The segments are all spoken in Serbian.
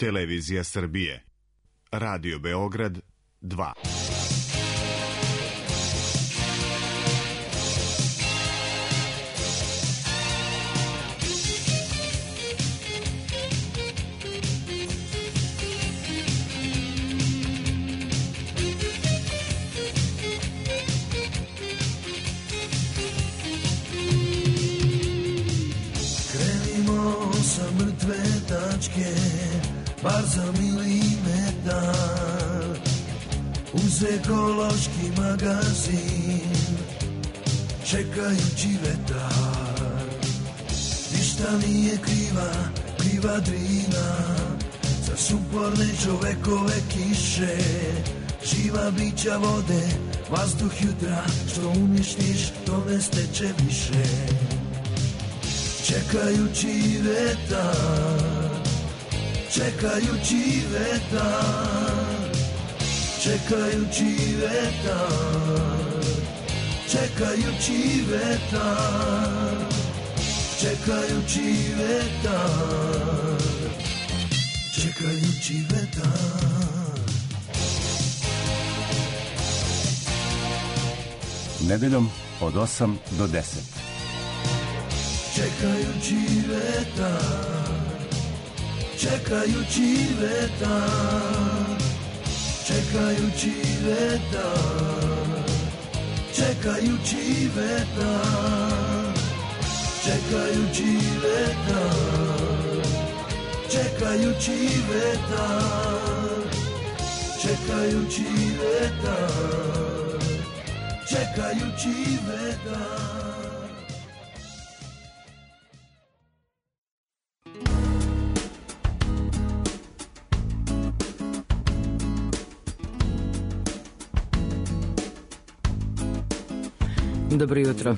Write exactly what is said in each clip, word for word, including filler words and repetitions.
Televizija Srbije, Radio Beograd dva. Krenimo sa mrtve tačke, bar za milimetar, uz ekološki magazin, čekajući vetar. Ništa nije kriva, kriva Drina, za suporne čovekove kiše, živa bića vode, vazduh jutra, što uništiš, to ne steče više. Čekajući vetar, čekajući vetar, čekajući vetar, čekajući vetar, čekajući vetar, čekajući vetar. Nedeljom od osam do deset. Čekajući vetar, čekajući vetar, čekajući vetar, čekajući vetar, čekajući vetar, čekajući vetar, čekajući vetar, čekajući vetar. Dobro jutro.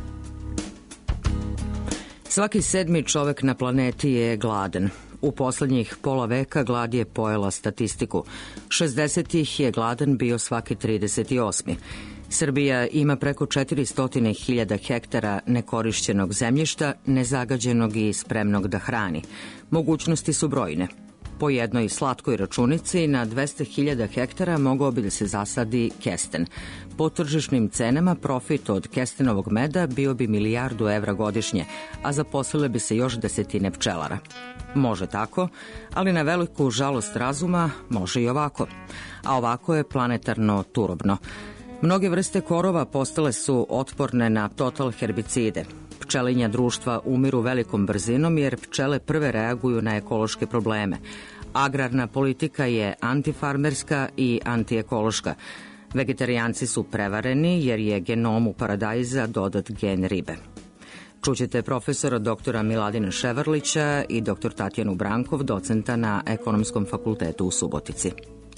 Svaki sedmi čovek na planeti je gladan. U poslednjih pola veka glad je pojela statistiku. šezdesetih je gladan bio svaki trideset osmi. Srbija ima preko četiristo hiljada hektara nekorišćenog zemljišta, nezagađenog i spremnog da hrani. Mogućnosti su brojne. Po jednoj slatkoj računici na dvesta hiljada hektara mogao bi da se zasadi kesten. Po tržišnim cenama profit od kestenovog meda bio bi milijardu evra godišnje, a zaposlile bi se još desetine pčelara. Može tako, ali na veliku žalost razuma može i ovako. A ovako je planetarno turobno. Mnoge vrste korova postale su otporne na total herbicide. Pčelinja društva umiru velikom brzinom jer pčele prve reaguju na ekološke probleme. Agrarna politika je antifarmerska i antiekološka. Vegetarijanci su prevareni jer je genomu paradajza dodat gen ribe. Čućete profesora doktora Miladina Ševarlića i doktor Tatjanu Brankov, docenta na Ekonomskom fakultetu u Subotici.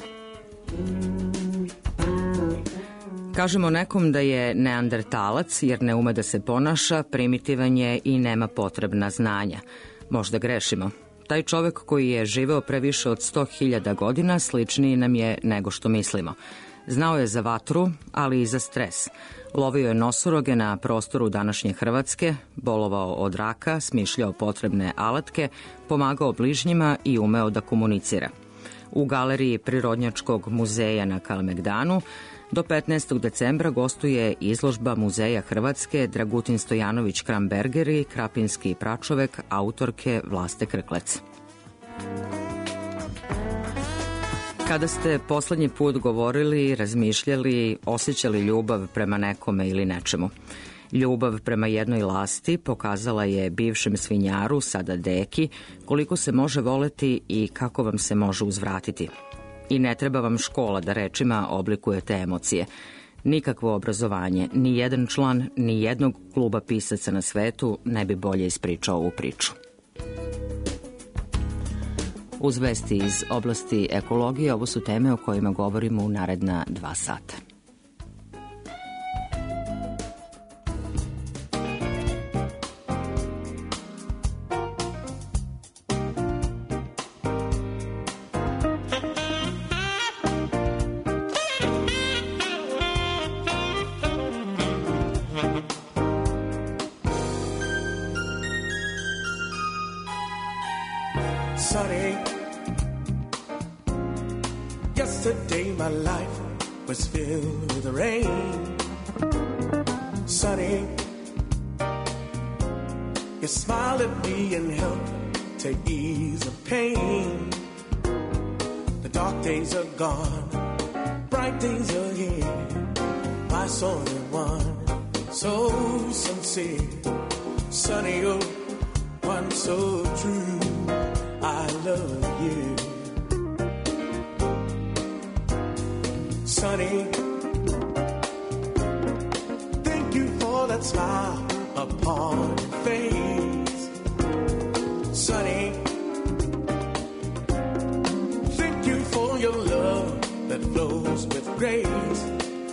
Kažemo nekom da je neandertalac jer ne ume da se ponaša, primitivan je i nema potrebna znanja. Možda grešimo. Taj čovek koji je živeo pre više od sto hiljada godina sličniji nam je nego što mislimo. Znao je za vatru, ali i za stres. Lovio je nosoroge na prostoru današnje Hrvatske, bolovao od raka, smišljao potrebne alatke, pomagao bližnjima i umeo da komunicira. U galeriji Prirodnjačkog muzeja na Kalemegdanu do petnaestog decembra gostuje izložba Muzeja Hrvatske Dragutin Stojanović Krambergeri, krapinski pračovek autorke Vlaste Krklec. Kada ste poslednji put govorili, razmišljali, osjećali ljubav prema nekome ili nečemu? Ljubav prema jednoj lasti pokazala je bivšem svinjaru, sada deki, koliko se može voleti i kako vam se može uzvratiti. I ne treba vam škola da rečima oblikujete emocije. Nikakvo obrazovanje, ni jedan član, ni jednog kluba pisaca na svetu ne bi bolje ispričao ovu priču. Uz vesti iz oblasti ekologije, ovo su teme o kojima govorimo u naredna dva sata. Sorry, Yesterday my life was filled with rain. Sunny, you smiled at me and helped to ease the pain. The dark days are gone, bright days are here. My soul is one, so sincere. Sunny, oh, one so true. I love you. Sunny, thank you for that smile upon your face. Sunny, thank you for your love that flows with grace.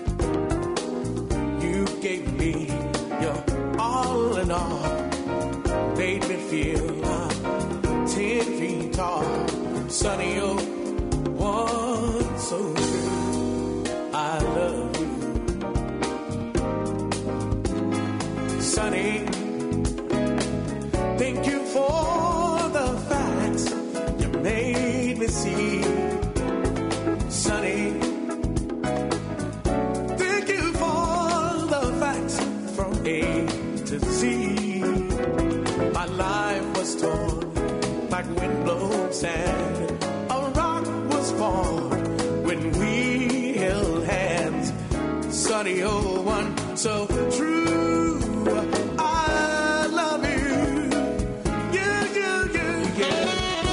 You gave me your all in all, made me feel I'm ten feet tall. Sunny, oh, one so true. I love you. Sunny, thank you for the facts you made me see. Sunny, thank you for the facts from A to Z. My life was torn like windblown sand. A rock was formed when we held hands. Sunny, oh, one so true. I love you. Yeah, yeah, yeah, yeah.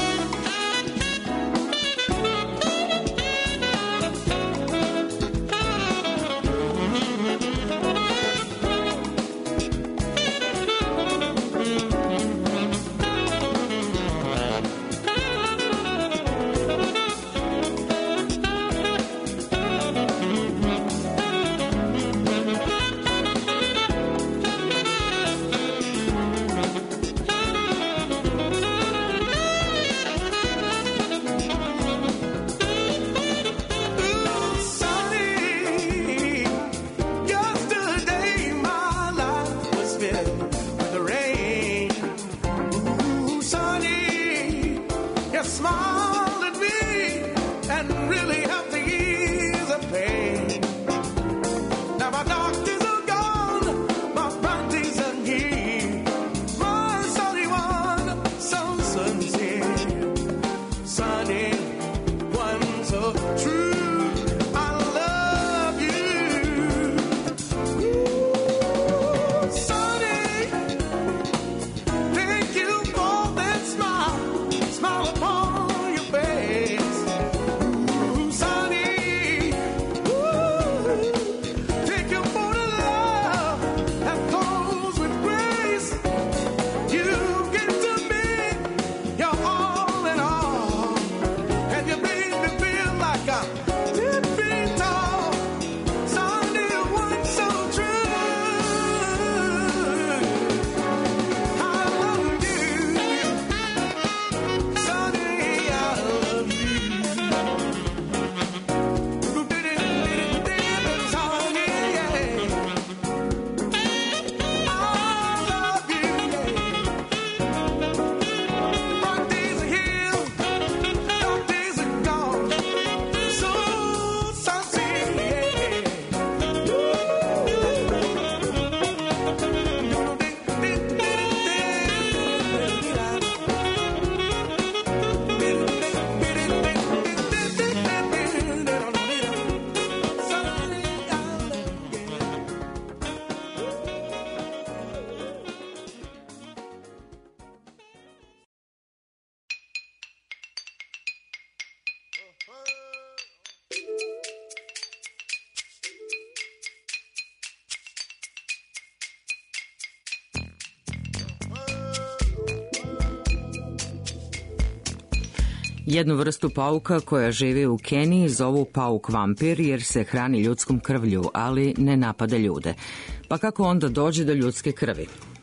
Jednu vrstu pauka koja živi u Keniji zovu pauk vampir jer se hrani ljudskom krvlju, ali ne napada ljude. Pa kako onda dođe do ljudske krvi?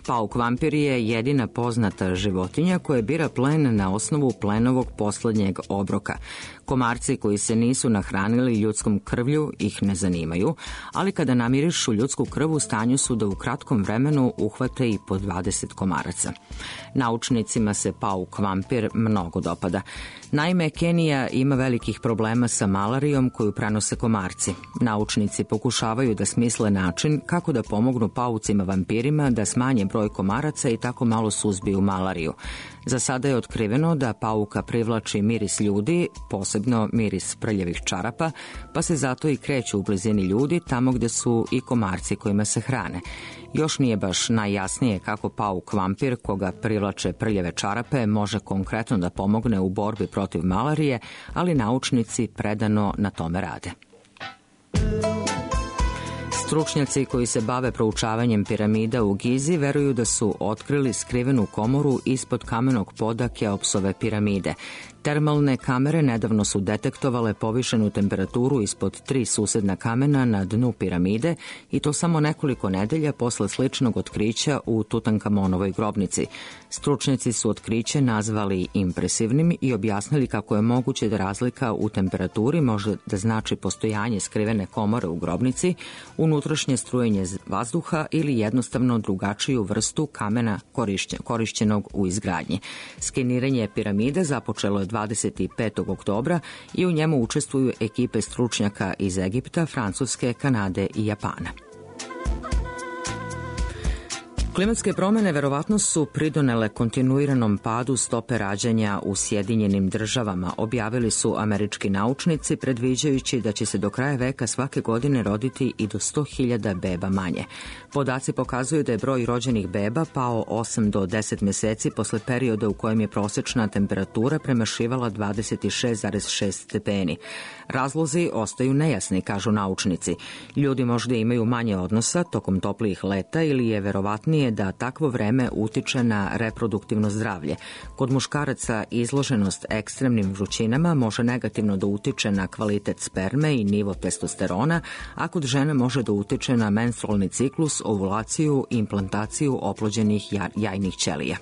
Pauk vampir je jedina poznata životinja koja bira plen na osnovu plenovog poslednjeg obroka. Komarci koji se nisu nahranili ljudskom krvlju ih ne zanimaju, ali kada namirišu ljudsku krv u stanju su da u kratkom vremenu uhvate i po dvadeset komaraca. Naučnicima se pauk vampir mnogo dopada. Naime, Kenija ima velikih problema sa malarijom koju prenose komarci. Naučnici pokušavaju da smisle način kako da pomognu paucima vampirima da smanje broj komaraca i tako malo suzbiju malariju. Za sada je otkriveno da pauka privlači miris ljudi, posebno miris prljavih čarapa, pa se zato i kreću u blizini ljudi tamo gde su i komarci kojima se hrane. Još nije baš najjasnije kako pauk vampir koga privlače prljave čarape može konkretno da pomogne u borbi protiv malarije, ali naučnici predano na tome rade. Stručnjaci koji se bave proučavanjem piramida u Gizi veruju da su otkrili skrivenu komoru ispod kamenog poda Keopsove piramide. Termalne kamere nedavno su detektovale povišenu temperaturu ispod tri susedna kamena na dnu piramide i to samo nekoliko nedelja posle sličnog otkrića u Tutankamonovoj grobnici. Stručnjaci su otkriće nazvali impresivnim i objasnili kako je moguće da razlika u temperaturi može da znači postojanje skrivene komore u grobnici, unutrašnje strujenje vazduha ili jednostavno drugačiju vrstu kamena korišćenog u izgradnji. Skeniranje piramide započelo je dvadeset petog oktobra i u njemu učestvuju ekipe stručnjaka iz Egipta, Francuske, Kanade i Japana. Klimatske promene verovatno su pridonele kontinuiranom padu stope rađanja u Sjedinjenim državama, objavili su američki naučnici, predviđajući da će se do kraja veka svake godine roditi i do sto hiljada beba manje. Podaci pokazuju da je broj rođenih beba pao osam do deset meseci posle perioda u kojem je prosečna temperatura premašivala dvadeset šest zarez šest stepeni. Razlozi ostaju nejasni, kažu naučnici. Ljudi možda imaju manje odnosa tokom toplijih leta ili je verovatnije da takvo vreme utiče na reproduktivno zdravlje. Kod muškaraca izloženost ekstremnim vrućinama može negativno da utiče na kvalitet sperme i nivo testosterona, a kod žene može da utiče na menstrualni ciklus, ovulaciju i implantaciju oplođenih jajnih ćelija.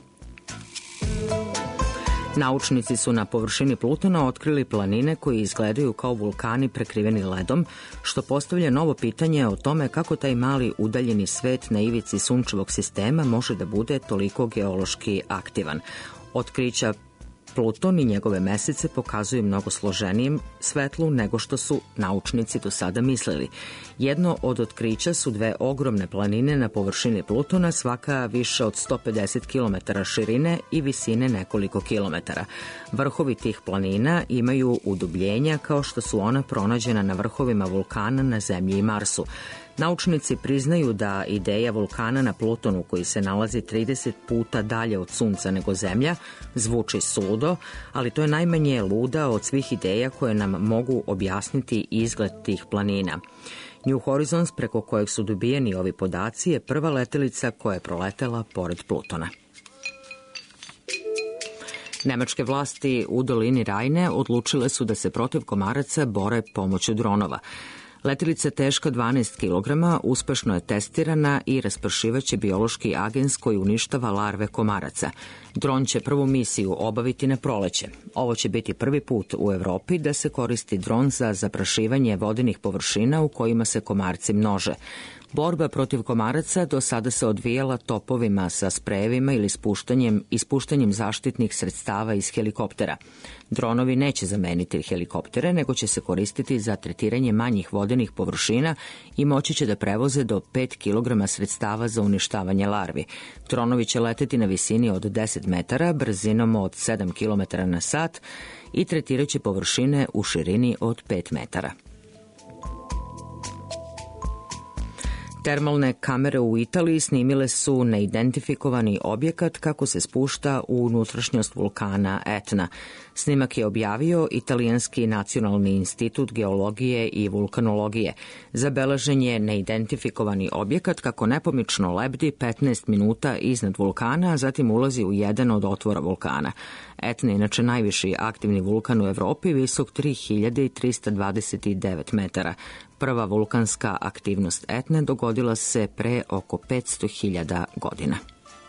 Naučnici su na površini Plutona otkrili planine koje izgledaju kao vulkani prekriveni ledom, što postavlja novo pitanje o tome kako taj mali udaljeni svet na ivici sunčevog sistema može da bude toliko geološki aktivan. Otkrića Pluton i njegove mesece pokazuju mnogo složenijim svetlu nego što su naučnici do sada mislili. Jedno od otkrića su dve ogromne planine na površini Plutona, svaka više od sto pedeset kilometara širine i visine nekoliko kilometara. Vrhovi tih planina imaju udubljenja kao što su ona pronađena na vrhovima vulkana na Zemlji i Marsu. Naučnici priznaju da ideja vulkana na Plutonu, koji se nalazi trideset puta dalje od Sunca nego Zemlja, zvuči suludo, ali to je najmanje luda od svih ideja koje nam mogu objasniti izgled tih planina. New Horizons, preko kojeg su dobijeni ovi podaci, je prva letelica koja je proletela pored Plutona. Nemačke vlasti u dolini Rajne odlučile su da se protiv komaraca bore pomoću dronova. Letelica teška dvanaest kilograma uspešno je testirana i raspršivaće biološki agens koji uništava larve komaraca. Dron će prvu misiju obaviti na proleće. Ovo će biti prvi put u Evropi da se koristi dron za zaprašivanje vodenih površina u kojima se komarci množe. Borba protiv komaraca do sada se odvijala topovima sa sprejevima ili spuštanjem, ispuštanjem zaštitnih sredstava iz helikoptera. Dronovi neće zameniti helikoptere, nego će se koristiti za tretiranje manjih vodenih površina i moći će da prevoze do pet kilograma sredstava za uništavanje larvi. Dronovi će leteti na visini od deset metara, brzinom od sedam kilometara na sat i tretiraće površine u širini od pet metara. Termalne kamere u Italiji snimile su neidentifikovani objekat kako se spušta u unutrašnjost vulkana Etna. Snimak je objavio Italijanski nacionalni institut geologije i vulkanologije. Zabeležen je neidentifikovani objekat kako nepomično lebdi petnaest minuta iznad vulkana, a zatim ulazi u jedan od otvora vulkana. Etna je inače najviši aktivni vulkan u Evropi, visok tri hiljade trista dvadeset devet metara. Prva vulkanska aktivnost Etne dogodila se pre oko petsto hiljada godina.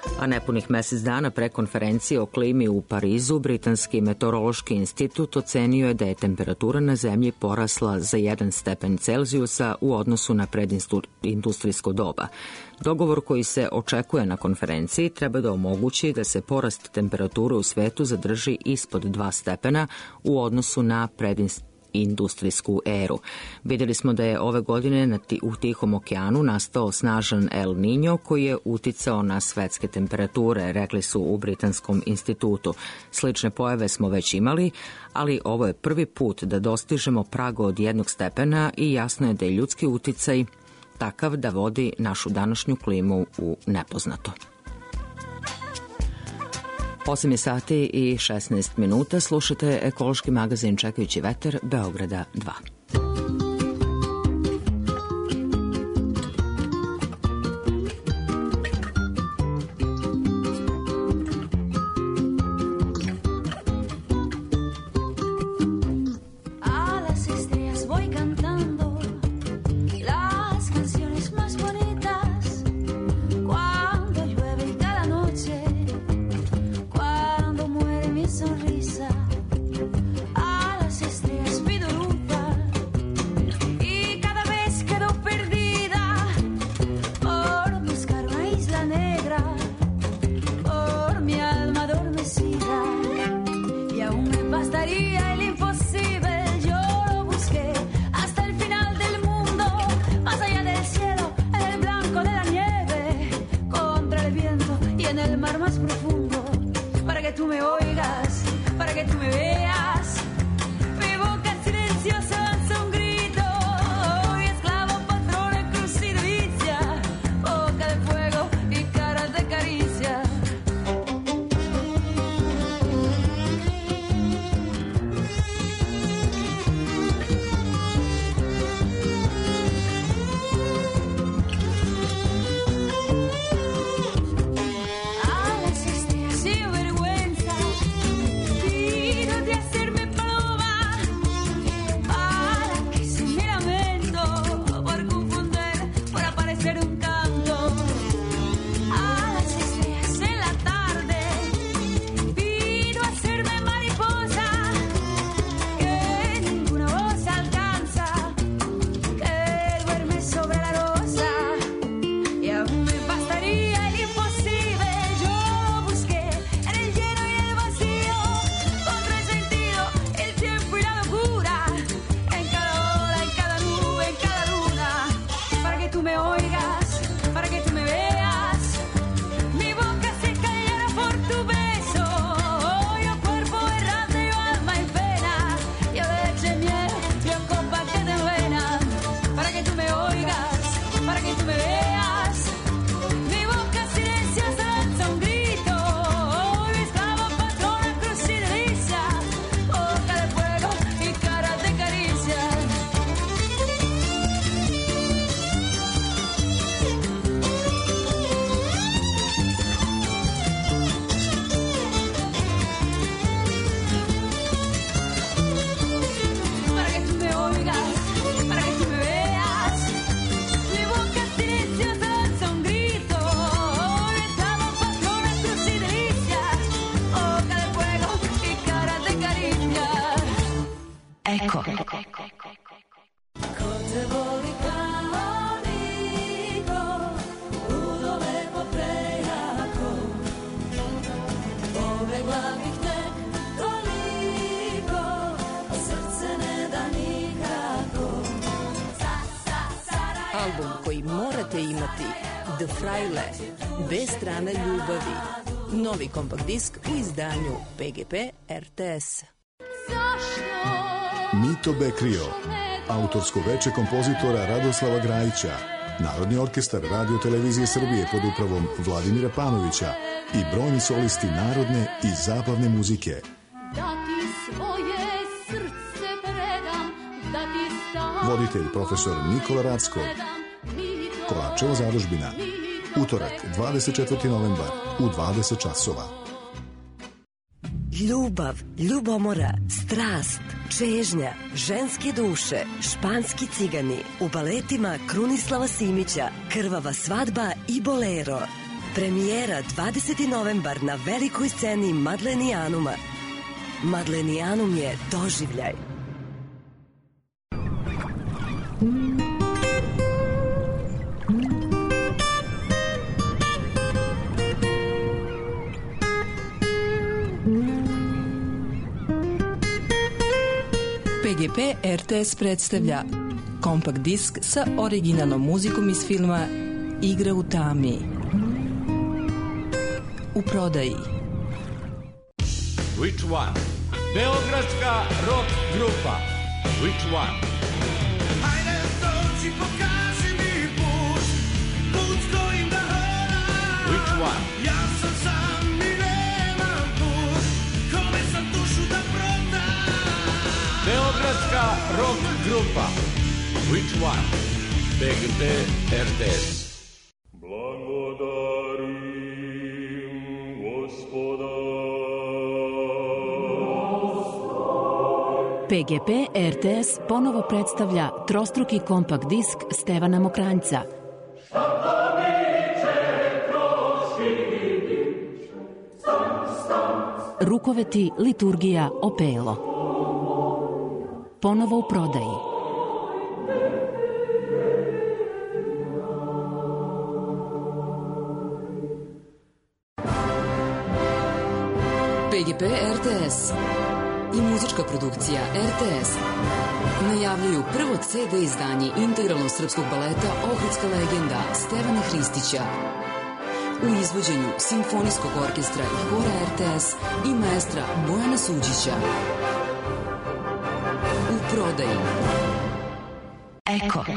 A nepunih mesec dana pre konferencije o klimi u Parizu, Britanski meteorološki institut ocenio je da je temperatura na zemlji porasla za jedan stepen Celzijusa u odnosu na predindustrijsko doba. Dogovor koji se očekuje na konferenciji treba da omogući da se porast temperature u svetu zadrži ispod dva stepena u odnosu na predindustrijsko industrijsku eru. Vidjeli smo da je ove godine na ti, u Tihom okeanu nastao snažan El Niño koji je uticao na svetske temperature, rekli su u Britanskom institutu. Slične pojave smo već imali, ali ovo je prvi put da dostižemo prag od jednog stepena i jasno je da je ljudski uticaj takav da vodi našu današnju klimu u nepoznato. osam je sati i šesnaest minuta, slušate ekološki magazin Čekajući vetar Beograda dva. Eko. Album koji morate imati, The Fraile, dve strane ljubavi. Novi kompakt disk u izdanju P G P R T S. Mito Bekrio, autorsko veče kompozitora Radoslava Grajića, Narodni orkestar Radio Televizije Srbije pod upravom Vladimira Panovića i brojni solisti narodne i zabavne muzike. Voditelj profesor Nikola Rackov. Kovačeva zadužbina. Utorak, dvadeset četvrti novembar u dvadeset časova. Ljubav, ljubomora, strast, čežnja, ženske duše, španski cigani, u baletima Krunislava Simića, Krvava svadba i Bolero. Premijera dvadesetog novembar na velikoj sceni Madlenijanuma. Madlenijanum je doživljaj. P G P R T S predstavlja kompakt disk sa originalnom muzikom iz filma Igra u tami. U prodaji. Which one? Beogradska rock grupa. Which one? Hajde dođi, pokaži mi put, put s kojim da hodam. Which one? Ja sam sam i nemam put, kome sam dušu da prodam. Beogradska rock grupa. Which one? P G P R T S. P G P R T S ponovo predstavlja trostruki kompakt disk Stevana Mokranjca. Rukoveti, liturgija, opelo. Ponovo u prodaji. P G P R T S i muzička produkcija R T S najavljuju prvo C D izdanje integralnog srpskog baleta Ohridska legenda Stevana Hristića u izvođenju Simfonijskog orkestra i hora R T S i maestra Bojana Suđića. U prodaji. Eko.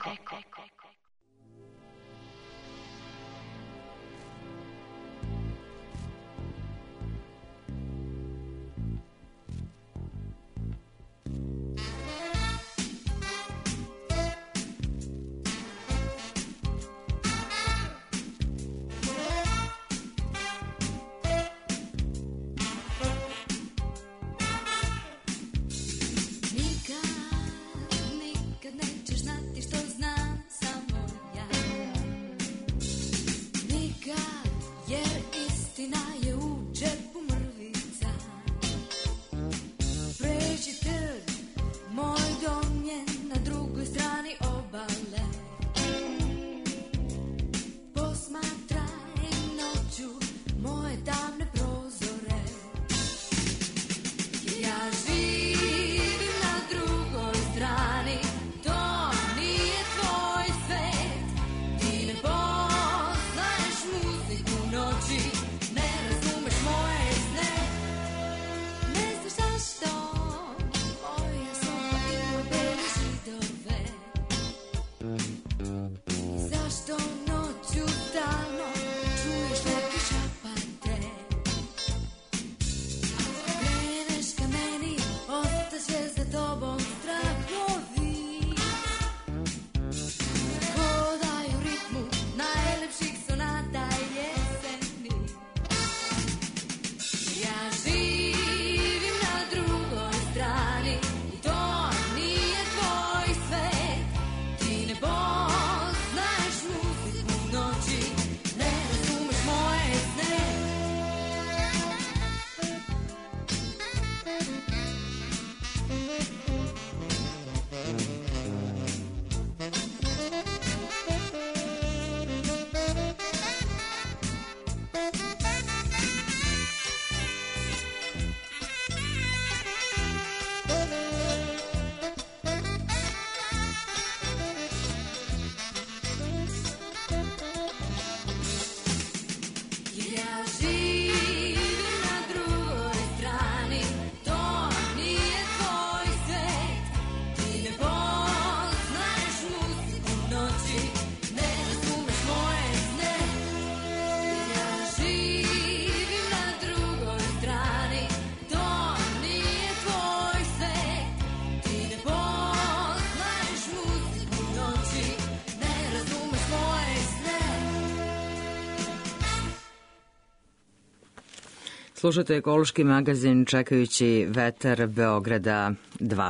Slušate ekološki magazin čekajući vetar Beograda dva.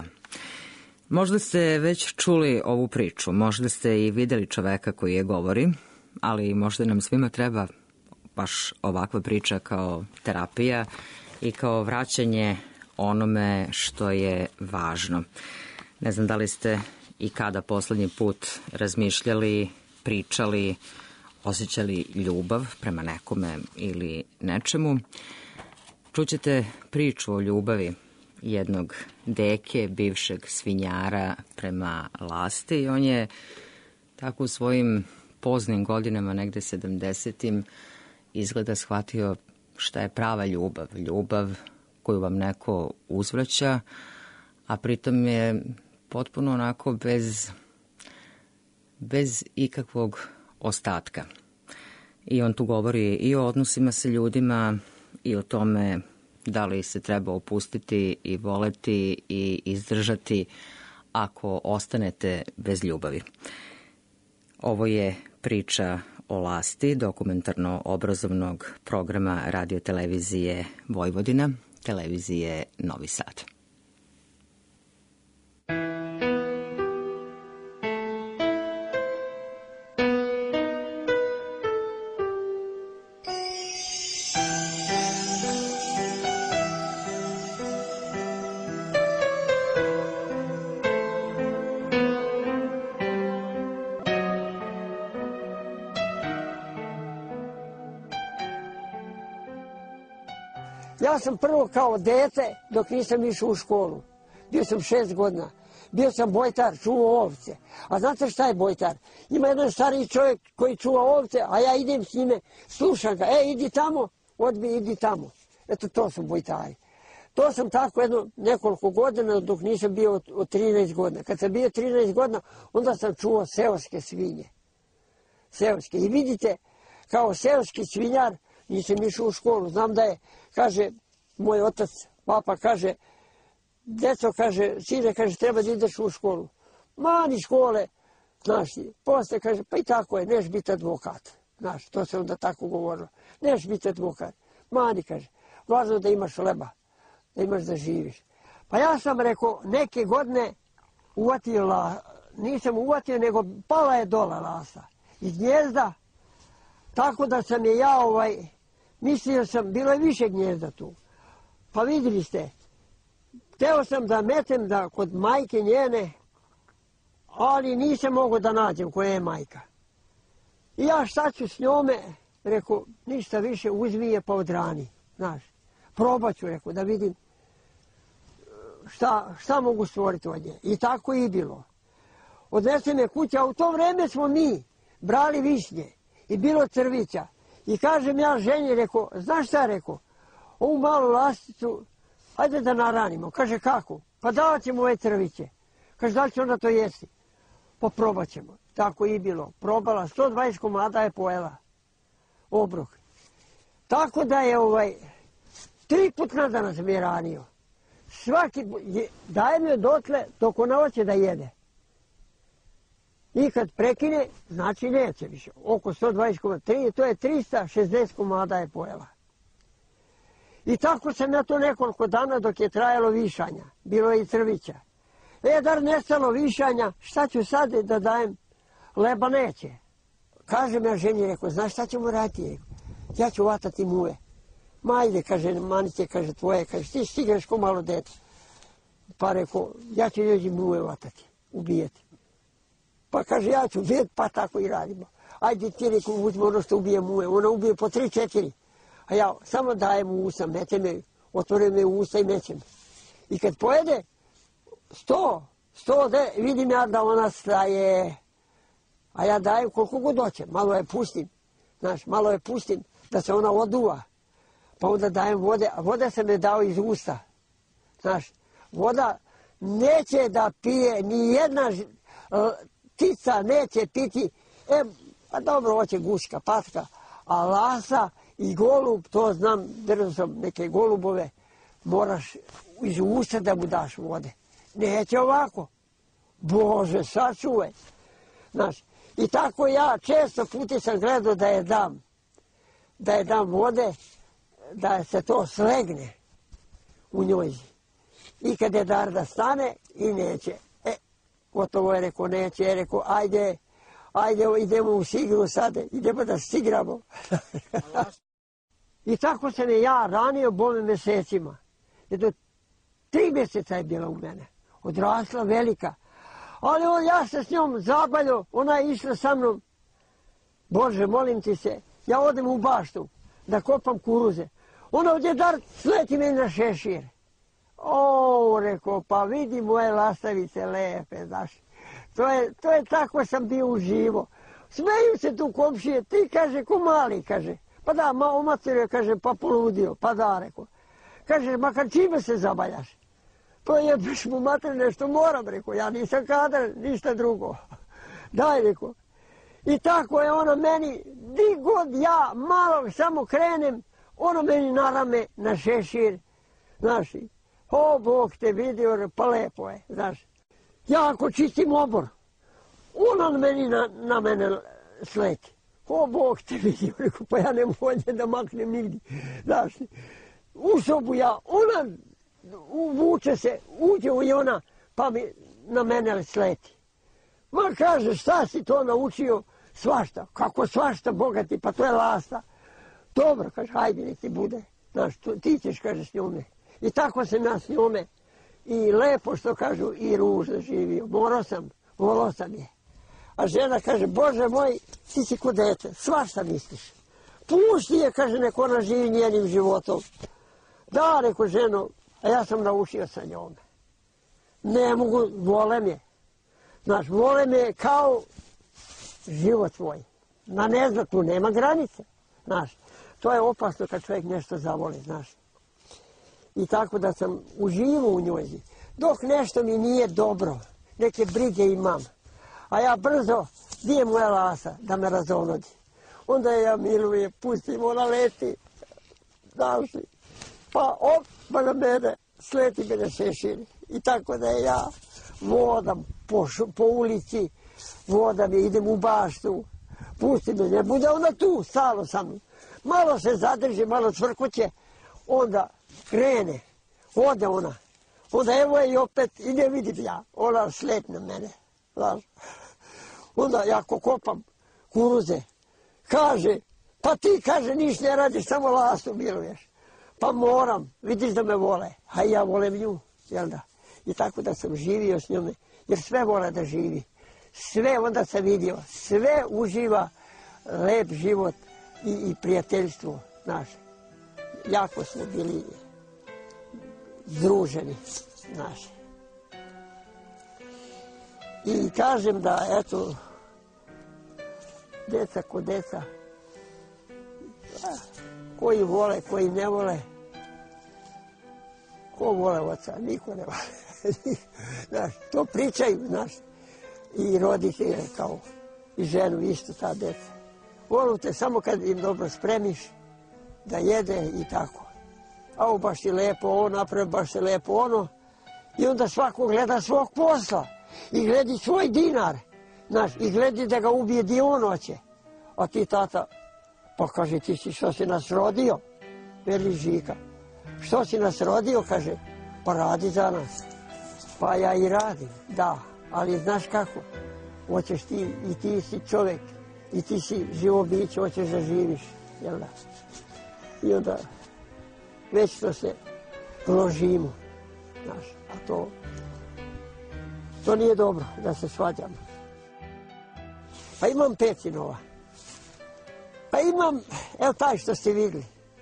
Možda ste već čuli ovu priču, možda ste i videli čoveka koji je govori, ali možda nam svima treba baš ovakva priča kao terapija i kao vraćanje onome što je važno. Ne znam da li ste i kada poslednji put razmišljali, pričali, osjećali ljubav prema nekome ili nečemu. Čućete priču o ljubavi jednog deke, bivšeg svinjara prema lasti i on je tako u svojim poznim godinama, negde sedamdesetim, izgleda shvatio šta je prava ljubav. Ljubav koju vam neko uzvraća, a pritom je potpuno onako bez, bez ikakvog ostatka. I on tu govori i o odnosima sa ljudima i o tome da li se treba opustiti i voleti i izdržati ako ostanete bez ljubavi. Ovo je priča o lasti dokumentarno-obrazovnog programa radio-televizije Vojvodina, televizije Novi Sad. Ja sam prvo kao dete, dok nisam išao u školu, bio sam šest godina, bio sam bojtar, čuvao ovce. A znate šta je bojtar? Ima jedan stariji čovjek koji čuva ovce, a ja idem s njime, slušam ga, e, idi tamo, odbi, idi tamo. Eto, to su bojtari. To sam tako jedno nekoliko godina, dok nisam bio od, od trinaest godina. Kad sam bio trinaest godina, onda sam čuvao seoske svinje. Seoske. I vidite, kao seoski svinjar, nisam išao u školu. Znam da je, kaže, moj otac, papa, kaže, deco, kaže, sine, kaže, treba da ideš u školu. Mani škole, znaš, posle, kaže, pa i tako je, neš biti advokat. Znaš, to se onda tako govorilo. Neš biti advokat. Mani, kaže, važno da imaš leba, da imaš da živiš. Pa ja sam rekao, neke godine uvatio, la, nisam uvatio, nego pala je dola lasa iz gnjezda, tako da sam je ja, ovaj, mislio sam, bilo je više gnjezda tu. Pa vidjeli ste, hteo sam da metem da kod majke njene, ali nisam mogao da nađem koja je majka. I ja šta ću s njome, rekao, ništa više, uzmi je pa odrani, znaš. Probat ću, rekao, da vidim šta, šta mogu stvoriti od nje. I tako i bilo. Odnese me kuća, a u to vreme smo mi brali višnje i bilo crvića. I kažem ja ženi, rekao, znaš šta, rekao, ovu malu lasticu, ajde da naranimo. Kaže, kako? Pa davat ćemo ove crviće. Kaže, da li će ona to jesti? Pa probat ćemo. Tako i bilo. Probala, sto dvadeset komada je pojela. Obrok. Tako da je ovaj, tri put na dan sam je ranio. Svaki, daje mi joj dotle dok ona hoće da jede. I kad prekine, znači neće više. Oko sto dvadeset komada, to je trista šezdeset komada je pojela. I tako sam ja to nekoliko dana dok je trajalo višanja. Bilo je i crvića. E, dar nestalo višanja, šta ću sad da dajem? Leba neće. Kažem ja ženi, rekao, znaš šta ćemo raditi? Ja ću vatati muve. Ma ajde, kaže, manice, kaže, tvoje, kaže, ti stigraš ko malo dete. Pa rekao, ja ću ljudi muve vatati, ubijeti. Pa kaže, ja ću ubijeti, pa tako i radimo. Ajde ti, rekao, uzme ono što ubije muve. Ona ubije po tri, četiri. A ja samo dajem u usta, mete me, otvorim me u usta i mećem. I kad pojede, sto, sto, de, vidim ja da ona staje. A ja dajem koliko god hoće, malo je pustim. Znaš, malo je pustim da se ona oduva. Pa onda dajem vode, a voda se me dao iz usta. Znaš, voda neće da pije, ni jedna ptica neće piti. E, pa dobro, hoće guška, patka, a lasa i golub, to znam, držao sam neke golubove, moraš iz usta da mu daš vode. Neće ovako. Bože, sačuvaj. Znaš, i tako ja često puti sam gledao da je dam, da je dam vode, da se to slegne u njoj. I kad je dar da stane i neće. E, gotovo je rekao, neće, je rekao, ajde, ajde, idemo u sigru sad, idemo da sigramo. I tako sam je ja ranio bome mesecima. Jedno tri mjeseca je bila u mene. Odrasla, velika. Ali on, ja se s njom zabaljao, ona je išla sa mnom. Bože, molim ti se, ja odem u baštu da kopam kuruze. Ona odjedar sleti meni na šešir. O, rekao, pa vidi moje lastavice lepe, znaš. To je, to je tako sam bio uživo. Smeju se tu komšije, ti, kaže, ko mali, kaže. Pa da, ma omaterio, kaže, pa poludio, pa da, rekao. Kaže, makar čime se zabaljaš? To je mu mater nešto moram, rekao, ja nisam kadar, ništa drugo. Daj, rekao. I tako je ona meni, di god ja malo samo krenem, ono meni na rame, na šešir, znaš. O, Bog te vidio, pa lepo je, znaš. Ja ako čistim obor, ona meni na, na mene sleti. O, Bog te vidio, rekao, pa ja ne mogu da maknem nigdje, znaš. U sobu ja, ona uvuče se, uđe u i ona, pa mi na mene sleti. Ma kaže, šta si to naučio? Svašta. Kako svašta, bogati, pa to je lasta. Dobro, kaže, hajde, nek ti bude. Znaš, ti ćeš, kaže, s njome. I tako sam ja s njome. I lepo, što kažu, i ružno živio. Morao sam, volao sam je. A žena kaže, Bože moj, ti si ko dete, svašta misliš. Pušti je, kaže, nek ona živi njenim životom. Da, reko, ženo, a ja sam naučio sa njome. Ne mogu, volem je. Znaš, volem je kao život tvoj. Na ne zna, tu nema granice. Znaš, to je opasno kad čovjek nešto zavoli, znaš. I tako da sam uživao u njoj. Dok nešto mi nije dobro, neke brige imam. A ja brzo, gdje je moja lasa da me razonodi? Onda ja miluje, pustim, ona leti. Znaš li? Pa op, pa na mene, sleti me na šešir. I tako da ja vodam po, po ulici, vodam je, idem u baštu, pustim me, ne bude ona tu, stalo sa mnom. Malo se zadrži, malo cvrkuće, onda krene, ode ona. Onda evo je i opet, i ne vidim ja, ona sleti na mene. Znaš. Onda ja ko kopam kuruze, kaže, pa ti, kaže, niš ne radiš, samo lastu miluješ. Pa moram, vidiš da me vole, a ja volem nju, jel da? I tako da sam živio s njome, jer sve vole da živi. Sve onda sam vidio, sve uživa lep život i, i prijateljstvo naše. Jako smo bili združeni naši. I kažem da, eto, deca ko deca, koji vole, koji ne vole, ko vole oca, niko ne vole. Znaš, to pričaju, znaš, i roditelje kao i ženu isto ta deca. Volu te samo kad im dobro spremiš da jede i tako. A ovo baš je lepo, ovo napravi baš je lepo, ono. I onda svako gleda svog posla i gledi svoj dinar, znaš, i gledi da ga ubije di on hoće. A ti, tata, pa kaže, ti si što si nas rodio, veli Žika. Što si nas rodio, kaže, pa radi za nas. Pa ja i radim, da, ali znaš kako, hoćeš ti, i ti si čovjek, i ti si živo biće, hoćeš da živiš, jel da? I onda već to se ložimo, znaš, a to, to nije dobro da se svađamo. Pa imam pet sinova. Pa imam, evo taj što ste vidjeli.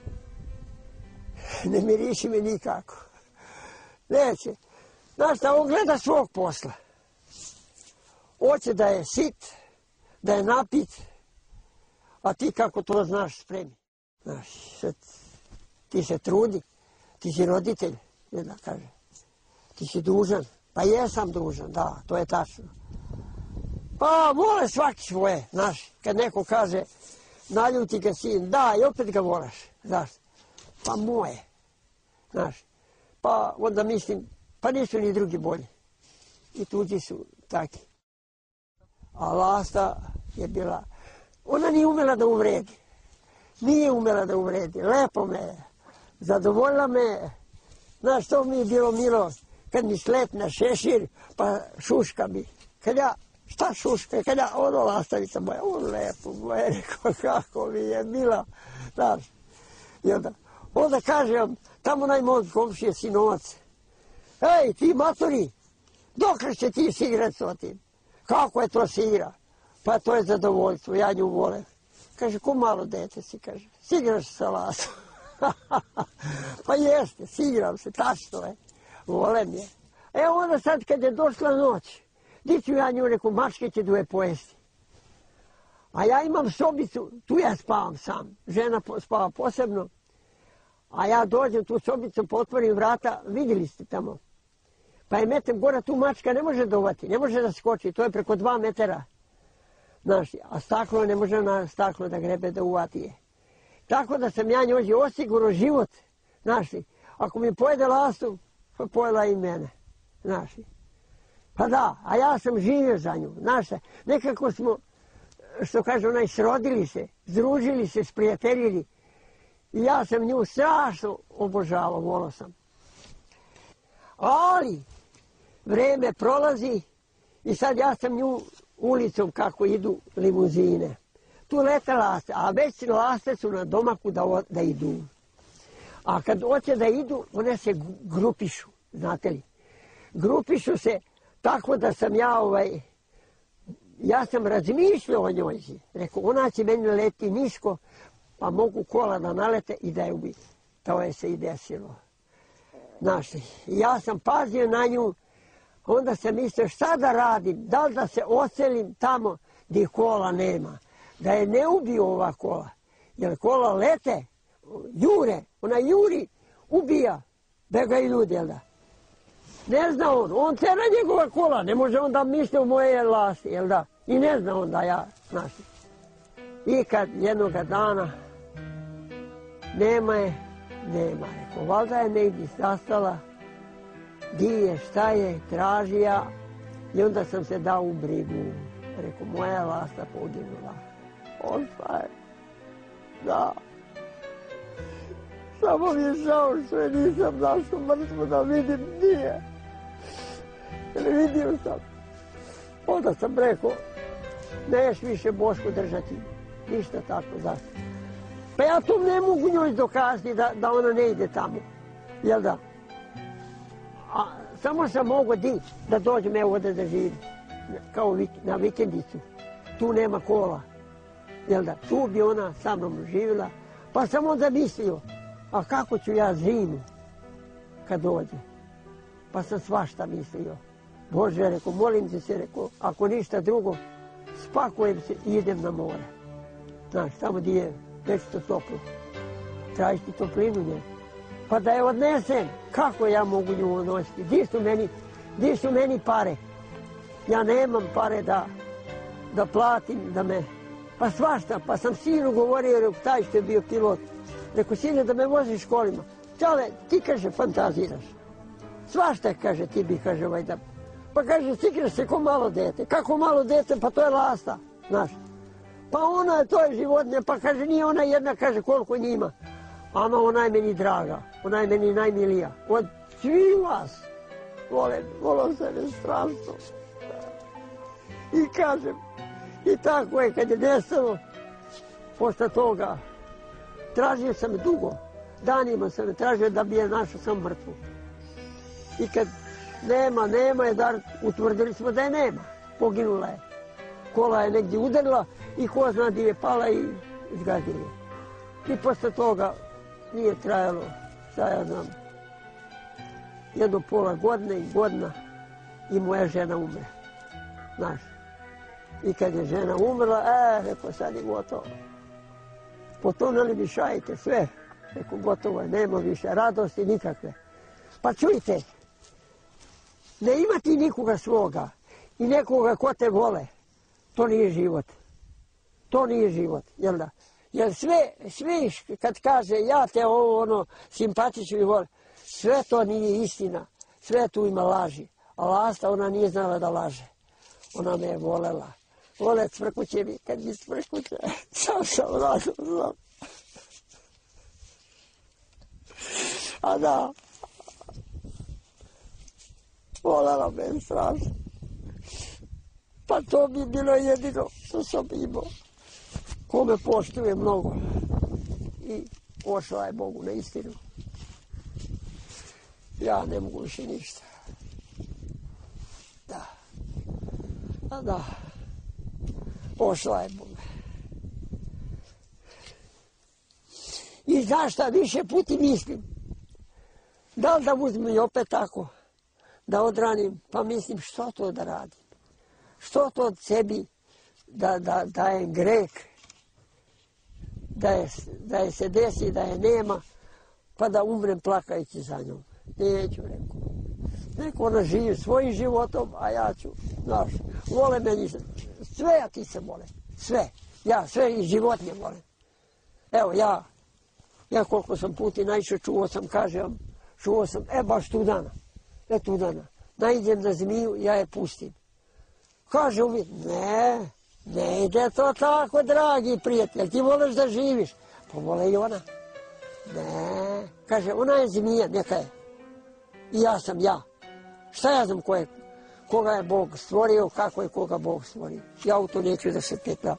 Ne miriši me nikako. Neće. Znaš da on gleda svog posla. Hoće da je sit, da je napit, a ti kako to znaš spremi. Znaš, sad, ti se trudi, ti si roditelj, jedna kaže. Ti si dužan. Pa jesam dužan, da, to je tačno. Pa vole svaki svoje, znaš, kad neko kaže naljuti ga sin, da, i opet ga volaš, znaš, pa moje, znaš, pa onda mislim, pa nisu ni drugi bolji, i tuđi su taki. A Lasta je bila, ona nije umela da uvredi, nije umela da uvredi, lepo me je, zadovoljila me, znaš, to mi je bilo milo, kad mi sleti na šešir, pa šuška mi, kad ja, šta šuška, kad ja, ono lastavica moja, o lepo moja, rekao, kako mi je bila, znaš. I onda, onda kažem, tamo najmod komšije sinovac, ej, ti matori, dok će ti si igrat s tim? Kako je to si igra? Pa to je zadovoljstvo, ja nju volim. Kaže, ko malo dete si, kaže, si igraš sa lasom. Pa jeste, si igram se, tačno je, volem je. E onda sad kad je došla noć, di ću ja nju, reku, mačke će duje pojesti. A ja imam sobicu, tu ja spavam sam, žena spava posebno, a ja dođem tu sobicu, potvorim vrata, vidjeli ste tamo. Pa je metem gore, tu mačka ne može dovati, ne može da skoči, to je preko dva metara. Znaš, a staklo ne može na staklo da grebe, da uvati je. Tako da sam ja njođe osigurao život, znaš li. Ako mi pojede lastu, pa pojela i mene, znaš li. Pa da, a ja sam živio za nju, znaš li. Nekako smo, što kaže onaj, srodili se, združili se, sprijateljili. I ja sam nju strašno obožavao, volao sam. Ali, vreme prolazi i sad ja sam nju ulicom kako idu limuzine. Tu lete laste, a već laste su na domaku da, o, da idu. A kad hoće da idu, one se grupišu, znate li. Grupišu se tako da sam ja, ovaj, ja sam razmišljao o njoj. Rekao, ona će meni leti nisko, pa mogu kola da nalete i da je ubiti. To je se i desilo. Znaš, ja sam pazio na nju, onda sam mislio šta da radim, da li da se oselim tamo gdje kola nema. Da je ne ubiju ova kola, jer kola lete, jure, ona juri, ubija, begaju ljudi, jel da? Ne zna on, on tera njegova kola, ne može on da misli u moje lasti, jel da? I ne zna on da ja, znaš. I kad jednoga dana nema je, nema je. Ko valjda je negdje zastala, di je, šta je, traži ja. I onda sam se dao u brigu. Rekao, moja lasta poginula. Ošla je. Da. Samo mi je žao što je nisam našao mrtvo da vidim di je. Jer vidio sam. Onda sam rekao, neš više Bošku držati. Ništa tako, zašto? Pa ja to ne mogu njoj dokazati da, da ona ne ide tamo. Jel da? A samo sam mogao di da dođem evo ovdje da živim. Kao vik, na vikendicu. Tu nema kola. Jel da? Tu bi ona sa mnom živjela. Pa sam onda mislio, a kako ću ja zimu kad dođe? Pa sam svašta mislio. Bože, rekao, molim te se, rekao, ako ništa drugo, spakujem se i idem na more. Znaš, tamo gdje je večito toplo. Tražiti toplinu nje. Pa da je odnesem, kako ja mogu nju odnositi? Di su meni, di su meni pare? Ja nemam pare da, da platim, da me... Pa svašta, pa sam sinu govorio, rekao, taj što je bio pilot. Rekao, sine, da me voziš kolima. Čale, ti, kaže, fantaziraš. Svašta, kaže, ti bi, kaže, ovaj da... Pa kaže, stigraš se ko malo dete. Kako malo dete? Pa to je lasta, znaš. Pa ona, to je životinja, pa kaže, nije ona jedna, kaže, koliko njima. Ama ona je meni draga, ona je meni najmilija. Od svih vas, volim, volim se ne strašno. I kažem, i tako je, kad je nestalo, posle toga, tražio sam dugo, danima sam tražio da bi je našao sam mrtvu. I kad nema, nema je, da utvrdili smo da je nema, poginula je. Kola je negdje udarila i ko zna gdje je pala i izgazila je. I posle toga nije trajalo, šta ja znam, jedno pola godine i godina i moja žena umre. Znaš, i kad je žena umrla, e, rekao, sad je gotovo. Potonali bi šajite, sve. Rekao, gotovo je, nema više radosti nikakve. Pa čujte, ne imati nikoga svoga i nekoga ko te vole, to nije život. To nije život, jel da? Jer sve, sve kad kaže ja te ovo ono simpatično i volim, sve to nije istina. Sve tu ima laži. A lasta ona nije znala da laže. Ona me je volela. Vole cvrkuće mi, kad mi cvrkuće, sam sam rado znam. A da, volela me je strašno. Pa to bi bilo jedino što sam imao. Ko me poštuje mnogo. I ošla je Bogu na istinu. Ja ne mogu više ništa. Da. A da. Ošla je Boga. I znaš šta, više puti mislim. Da li da uzmem i opet tako, da odranim, pa mislim što to da radim. Što to od sebi da, da, da je greh, da je, da je se desi, da je nema, pa da umrem plakajući za njom. Neću, rekao. Neko ona živi svojim životom, a ja ću, znaš, vole meni sve, a ti se vole. Sve. Ja sve i životinje volim. Evo, ja, ja koliko sam puti naišao, čuo sam, kažem, čuo sam, e, baš tu dana, e, tu dana, naiđem na zmiju, ja je pustim. Kaže uvijek, ne, ne ide to tako, dragi prijatelj, ti voliš da živiš. Pa vole i ona. Ne, kaže, ona je zmija, neka je. I ja sam ja. Šta ja znam ko je, koga je Bog stvorio, kako je koga Bog stvorio. Ja u to neću da se petljam.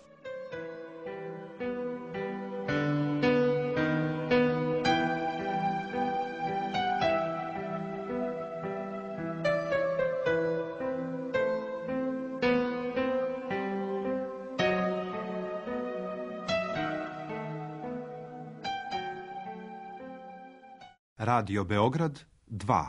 Radio Beograd dva.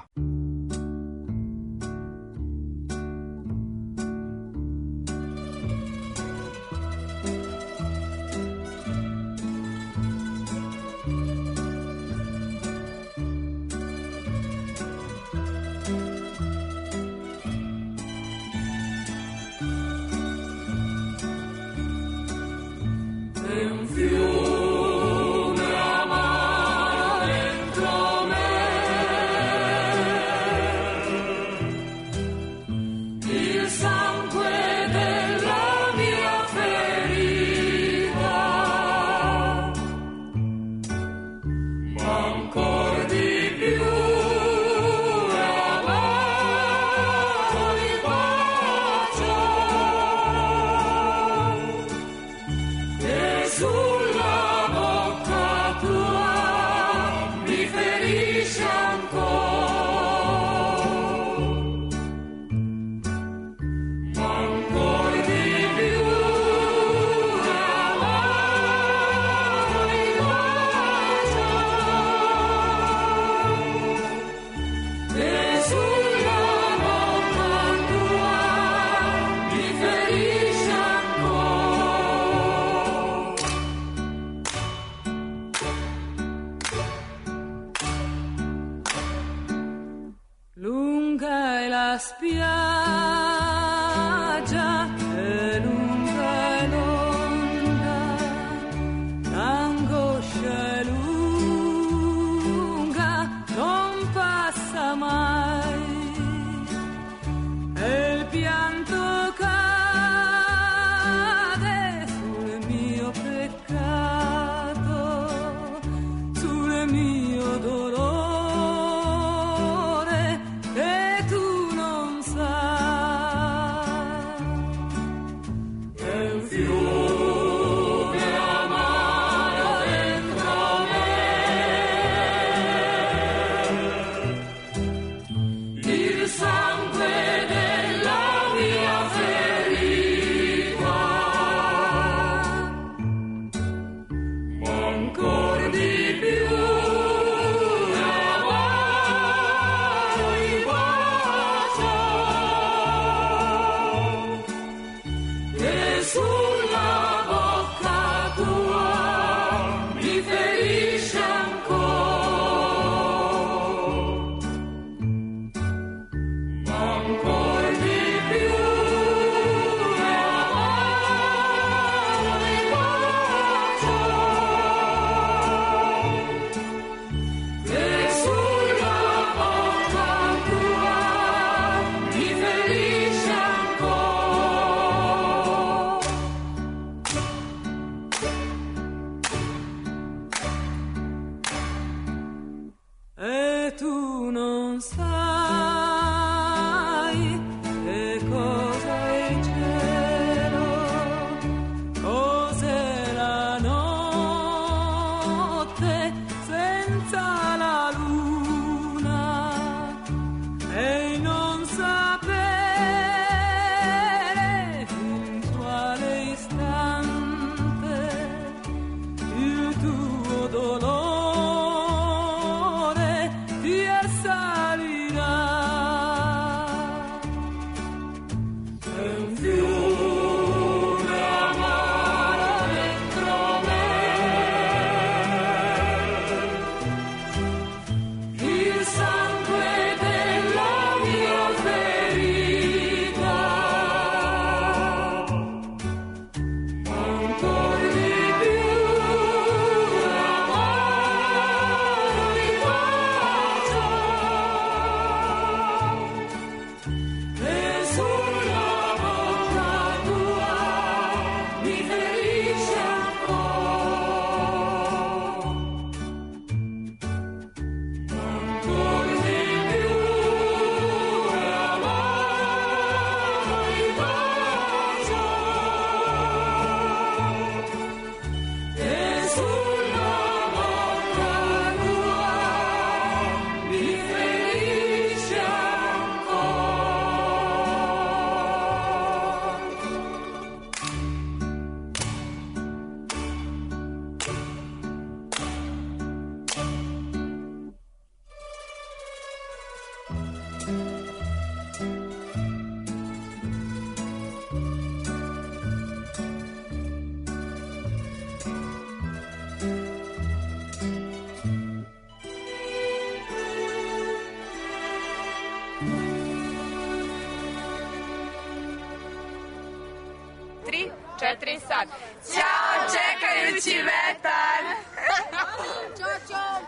Tri, četiri, sad. Ćao, čekajući vetar! Ćao, ćao!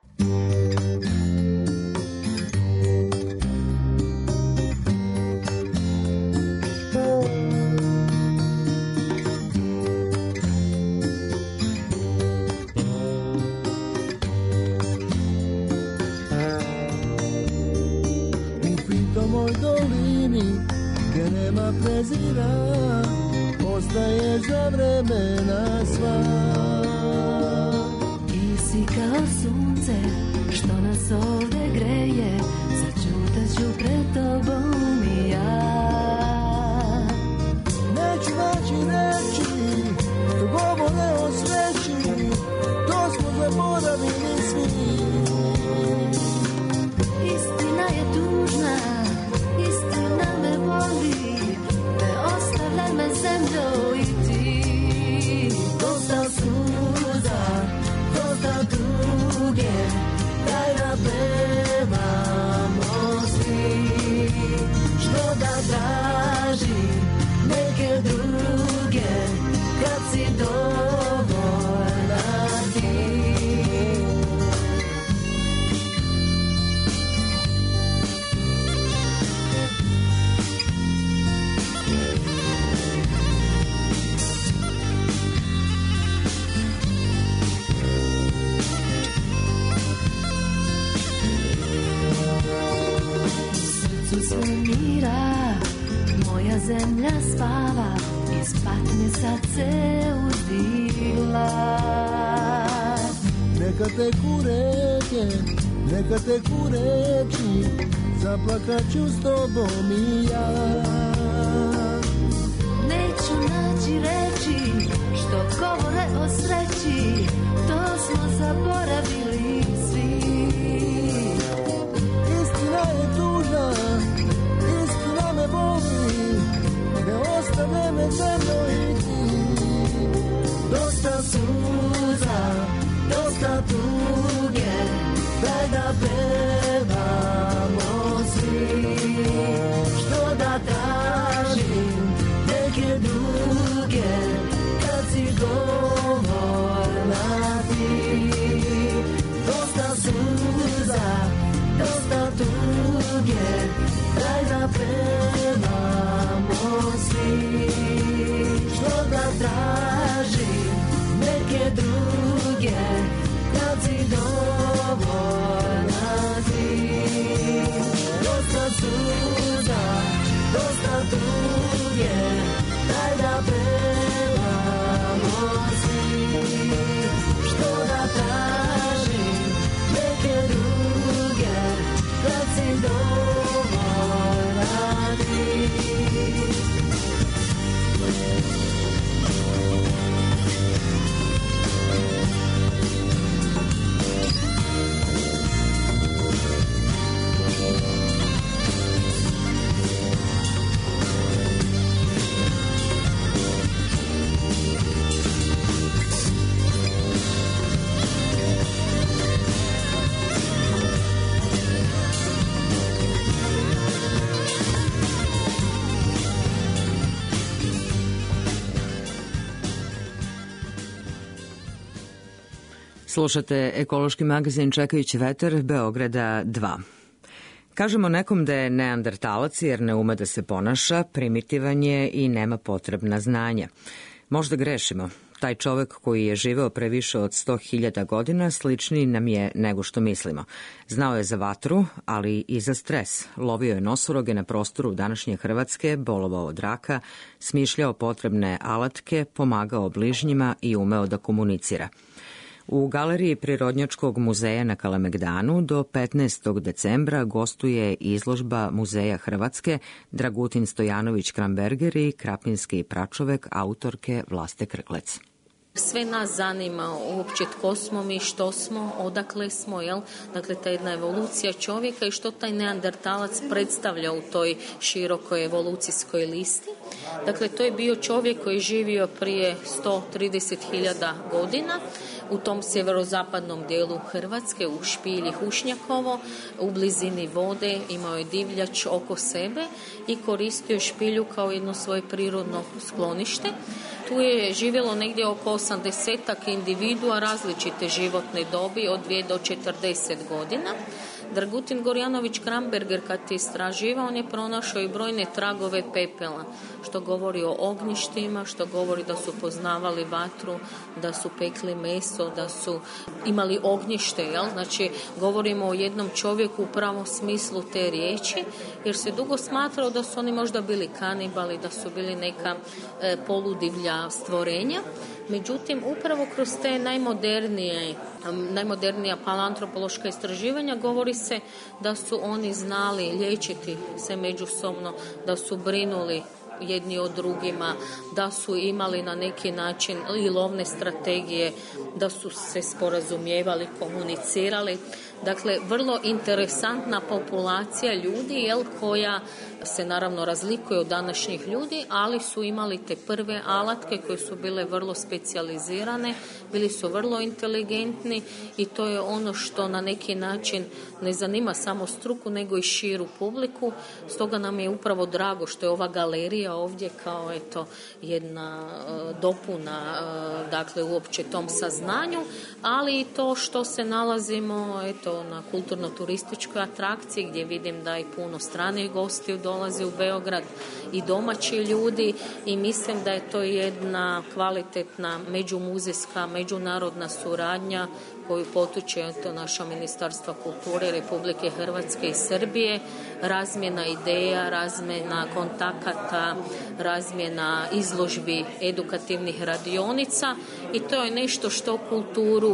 Moj dolini gdje nema prezira, ostaje za vremena sva. Ti si kao sunce što nas ovde greje, začutat ću pred tobom i ja. Neću naći reći, govore o sreći, to smo zaboravili svi. Istina je tužna, istina me boli, ne ostavljaj me zemljo i ti. Dosta suza, dosta tuge, daj da pevamo svi. Što da tražim neke druge, kad si dovoljna ti. Sve mira, moja zemlja spava, iz patnje sad se uzdila. Neka teku reke, neka teku reči, zaplakat ću s tobom i ja. Neću naći reči, što govore o sreći, to smo zaboravili svi. Istina je tužna, istina me boli, ne ostane me zemljo i ti. Dosta suza, dosta tuge, daj da pevamo svi. Što da tražim neke druge, kad si govorna ti. Dosta suza, dosta tuge, daj da pevamo svi. Što da tražim neke druge, kad si dovoljna ti. Dosta suza, dosta tuge, daj da pevamo svi. Što da tražim neke druge, kad si dovoljna ti. Slušate ekološki magazin Čekajući vetar Beograda dva. Kažemo nekom da je neandertalac jer ne ume da se ponaša, primitivan je i nema potrebna znanja. Možda grešimo. Taj čovek koji je živeo pre više od sto hiljada godina sličniji nam je nego što mislimo. Znao je za vatru, ali i za stres. Lovio je nosoroge na prostoru današnje Hrvatske, bolovao od raka, smišljao potrebne alatke, pomagao bližnjima i umeo da komunicira. U Galeriji Prirodnjačkog muzeja na Kalemegdanu do petnaestog decembra gostuje izložba Muzeja Hrvatske Dragutin Stojanović Kramberger i krapinski pračovek autorke Vlaste Krklec. Sve nas zanima uopće tko smo mi, što smo, odakle smo, jel? Dakle, ta jedna evolucija čovjeka i što taj neandertalac predstavlja u toj širokoj evolucijskoj listi. Dakle, to je bio čovjek koji je živio prije sto trideset hiljada godina, u tom sjeverozapadnom dijelu Hrvatske, u Špilji Hušnjakovo, u blizini vode, imao je divljač oko sebe i koristio je Špilju kao jedno svoje prirodno sklonište. Tu je živjelo negdje oko osamdesetak individua različite životne dobi od dvije do četrdeset godina. Dragutin Gorjanović Kramberger kad je istraživao, on je pronašao i brojne tragove pepela, što govori o ognjištima, što govori da su poznavali vatru, da su pekli meso, da su imali ognjište, jel? Znači govorimo o jednom čovjeku u pravom smislu te riječi, jer se dugo smatrao da su oni možda bili kanibali, da su bili neka e, poludivlja stvorenja. Međutim, upravo kroz te najmodernije, najmodernija paleoantropološka istraživanja govori se da su oni znali liječiti se međusobno, da su brinuli jedni od drugima, da su imali na neki način i lovne strategije, da su se sporazumijevali, komunicirali. Dakle, vrlo interesantna populacija ljudi, jel, koja se naravno razlikuje od današnjih ljudi, ali su imali te prve alatke koje su bile vrlo specijalizirane, bili su vrlo inteligentni i to je ono što na neki način ne zanima samo struku nego i širu publiku. Stoga nam je upravo drago što je ova galerija ovdje kao eto jedna uh, dopuna uh, dakle uopće tom saznanju, ali i to što se nalazimo eto na kulturno-turističkoj atrakciji gdje vidim da i puno stranih gostiju dolazi u Beograd i domaći ljudi i mislim da je to jedna kvalitetna međumuzejska, međunarodna suradnja koju potiče to naša Ministarstva kulture Republike Hrvatske i Srbije, razmjena ideja, razmjena kontakata, razmjena izložbi edukativnih radionica i to je nešto što kulturu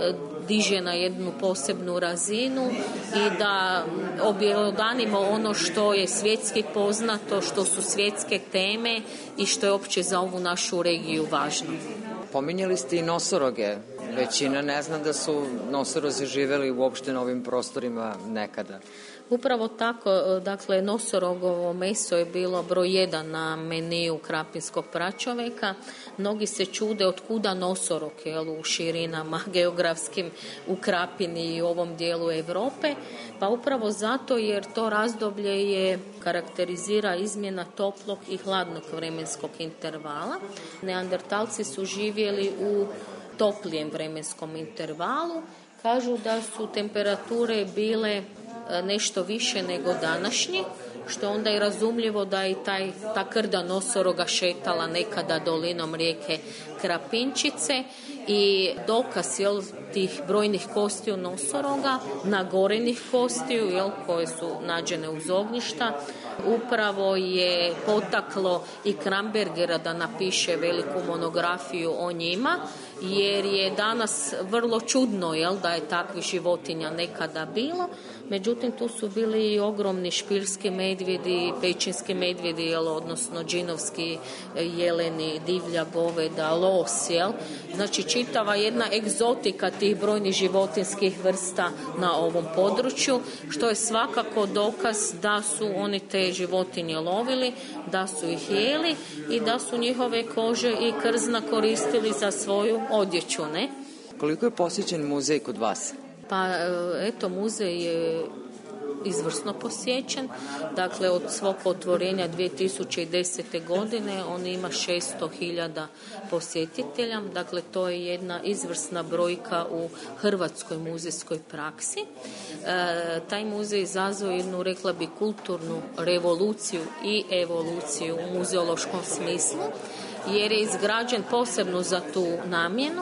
diže na jednu posebnu razinu i da objelodanimo ono što je svjetski poznato, što su svjetske teme i što je opće za ovu našu regiju važno. Pominjali ste i nosoroge. Većina ne zna da su nosorozi živjeli uopšte na ovim prostorima nekada. Upravo tako, dakle, nosorogovo meso je bilo broj jedan na meniju krapinskog pračoveka. Mnogi se čude od kuda nosorog, jel, u širinama geografskim u Krapini i u ovom dijelu Europe. Pa upravo zato jer to razdoblje je karakterizira izmjena toplog i hladnog vremenskog intervala. Neandertalci su živjeli u toplijem vremenskom intervalu. Kažu da su temperature bile nešto više nego današnji, što onda je razumljivo da i taj, ta krda nosoroga šetala nekada dolinom rijeke Krapinčice i dokaz, jel, tih brojnih kostiju nosoroga, nagorenih kostiju, jel, koje su nađene uz ognjišta, upravo je potaklo i Krambergera da napiše veliku monografiju o njima, jer je danas vrlo čudno, jel, da je takvih životinja nekada bilo. Međutim, tu su bili i ogromni špilski medvjedi, pećinski medvjedi, jel, odnosno džinovski jeleni, divlja goveda, los, jel. Znači, čitava jedna egzotika tih brojnih životinskih vrsta na ovom području, što je svakako dokaz da su oni te životinje lovili, da su ih jeli i da su njihove kože i krzna koristili za svoju odjeću, ne? Koliko je posjećen muzej kod vas? Pa eto, muzej je izvrsno posjećen. Dakle, od svog otvorenja dvije tisuće desete. godine on ima šesto hiljada posjetitelja. Dakle, to je jedna izvrsna brojka u hrvatskoj muzejskoj praksi. E, taj muzej izazvao jednu, rekla bi, kulturnu revoluciju i evoluciju u muzeološkom smislu, jer je izgrađen posebno za tu namjenu.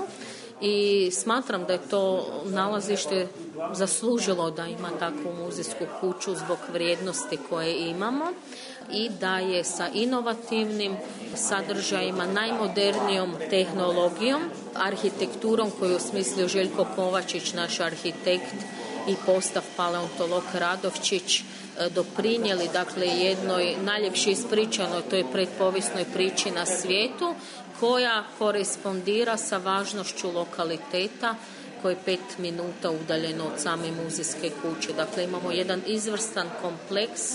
I smatram da je to nalazište zaslužilo da ima takvu muzejsku kuću zbog vrijednosti koje imamo i da je sa inovativnim sadržajima, najmodernijom tehnologijom, arhitekturom koju je osmislio Željko Kovačić, naš arhitekt i postav paleontolog Radovčić, doprinijeli, dakle, jednoj najljepše ispričanoj, to je predpovijesnoj priči na svijetu, koja korespondira sa važnošću lokaliteta koji je pet minuta udaljeno od same muzejske kuće. Dakle, imamo jedan izvrstan kompleks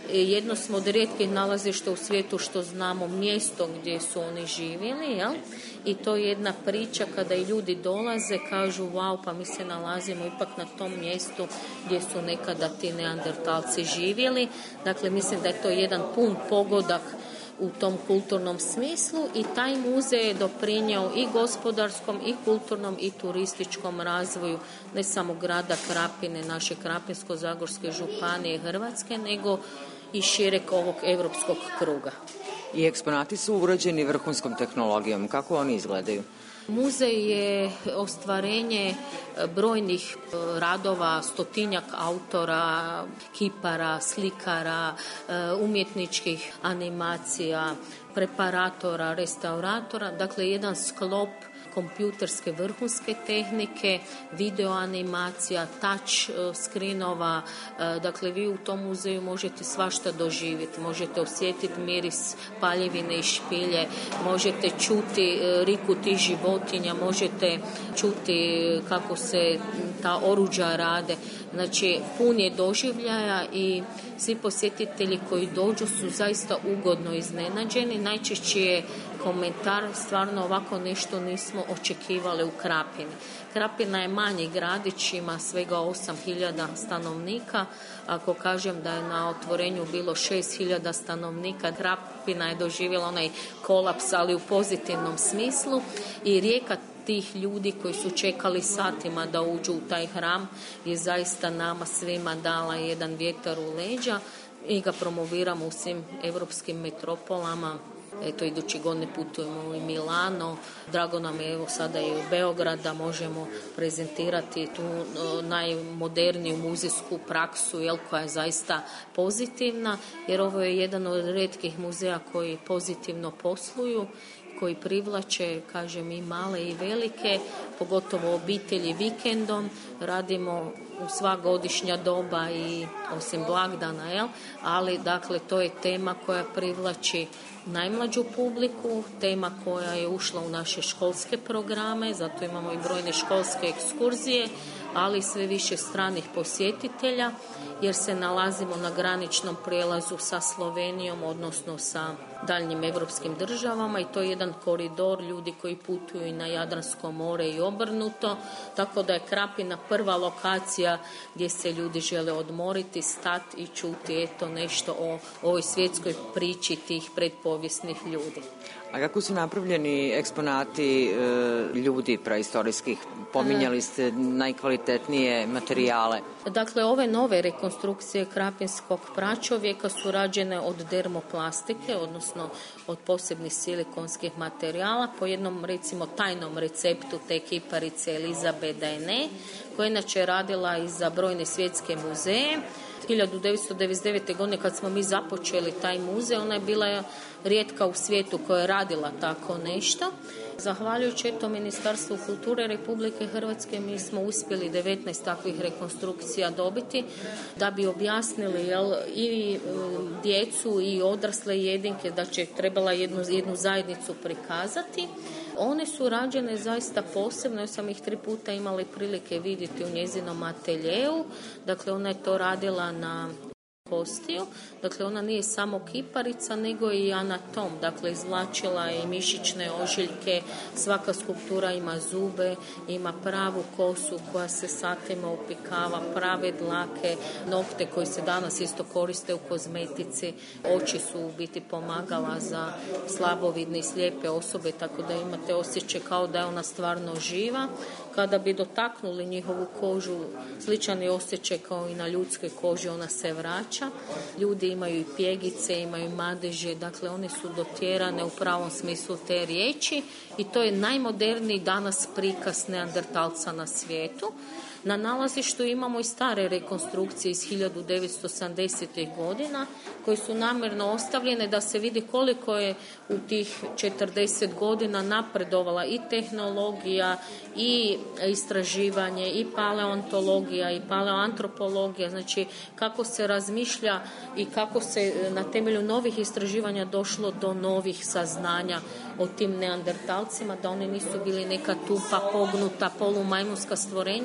Jedno smo od rijetkih nalazišta u svijetu što znamo mjesto gdje su oni živjeli, jel? I to je jedna priča kada i ljudi dolaze, kažu wow, pa mi se nalazimo ipak na tom mjestu gdje su nekada ti neandertalci živjeli. Dakle, mislim da je to jedan pun pogodak u tom kulturnom smislu i taj muzej je doprinjeo i gospodarskom i kulturnom i turističkom razvoju ne samo grada Krapine, naše Krapinsko-zagorske županije Hrvatske, nego i šireg ovog europskog kruga. I eksponati su urađeni vrhunskom tehnologijom. Kako oni izgledaju? Muzej je ostvarenje brojnih radova, stotinjak autora, kipara, slikara, umjetničkih animacija, preparatora, restauratora, dakle jedan sklop kompjuterske vrhunske tehnike, videoanimacija, touch screenova, dakle vi u tom muzeju možete svašta doživjeti, možete osjetiti miris paljevine i špilje, možete čuti riku tih životinja, možete čuti kako se ta oruđa rade, znači pun je doživljaja i svi posjetitelji koji dođu su zaista ugodno iznenađeni. Najčešće je komentar, stvarno ovako nešto nismo očekivali u Krapini. Krapina je manji gradić, ima svega osam hiljada stanovnika. Ako kažem da je na otvorenju bilo šest hiljada stanovnika, Krapina je doživjela onaj kolaps, ali u pozitivnom smislu i rijeka tih ljudi koji su čekali satima da uđu u taj hram je zaista nama svima dala jedan vjetar u leđa i ga promoviramo u svim europskim metropolama. Eto, idući godine putujemo u Milano. Drago nam je evo sada i u Beograd da možemo prezentirati tu najmoderniju muzejsku praksu, jel, koja je zaista pozitivna, jer ovo je jedan od rijetkih muzeja koji pozitivno posluju, koji privlače, kažem, i male i velike, pogotovo obitelji vikendom. Radimo u sva godišnja doba i osim blagdana, jel? Ali dakle to je tema koja privlači najmlađu publiku, tema koja je ušla u naše školske programe, zato imamo i brojne školske ekskurzije, ali sve više stranih posjetitelja, jer se nalazimo na graničnom prijelazu sa Slovenijom, odnosno sa daljnjim europskim državama, i to je jedan koridor ljudi koji putuju i na Jadransko more i obrnuto, tako da je Krapina prva lokacija gdje se ljudi žele odmoriti, stati i čuti eto nešto o ovoj svjetskoj priči tih predpovijesnih ljudi. A kako su napravljeni eksponati e, ljudi praistorijskih? Pominjali ste najkvalitetnije materijale. Dakle, ove nove rekonstrukcije krapinskog pračovjeka su rađene od dermoplastike, odnosno od posebnih silikonskih materijala, po jednom, recimo, tajnom receptu te kiparice Elizabeth Dane, koja je inače radila i za brojne svjetske muzeje. hiljadu devetsto devedeset devete. godine kad smo mi započeli taj muzej, ona je bila rijetka u svijetu koja je radila tako nešto. Zahvaljujući eto Ministarstvu kulture Republike Hrvatske mi smo uspjeli devetnaest takvih rekonstrukcija dobiti da bi objasnili, jel, i djecu i odrasle jedinke da će trebala jednu, jednu zajednicu prikazati. One su rađene zaista posebno, ja sam ih tri puta imala prilike vidjeti u njezinom ateljeu. Dakle, ona je to radila na kostiju, dakle ona nije samo kiparica nego i anatom, dakle izvlačila je i mišićne ožiljke, svaka skulptura ima zube, ima pravu kosu koja se satima upikava, prave dlake, nokte koji se danas isto koriste u kozmetici, oči su u biti pomagala za slabovidne i slijepe osobe, tako da imate osjećaj kao da je ona stvarno živa. Kada bi dotaknuli njihovu kožu, sličan je osjećaj kao i na ljudskoj koži, ona se vraća. Ljudi imaju i pjegice, imaju madeže, dakle one su dotjerane u pravom smislu te riječi i to je najmoderniji danas prikaz neandertalca na svijetu. Na nalazištu imamo i stare rekonstrukcije iz hiljadu devetsto sedamdesetih. godina koje su namjerno ostavljene da se vidi koliko je u tih četrdeset godina napredovala i tehnologija i istraživanje i paleontologija i paleoantropologija, znači kako se razmišlja i kako se na temelju novih istraživanja došlo do novih saznanja o tim neandertalcima, da oni nisu bili neka tupa, pognuta, polumajmunska stvorenja, nego da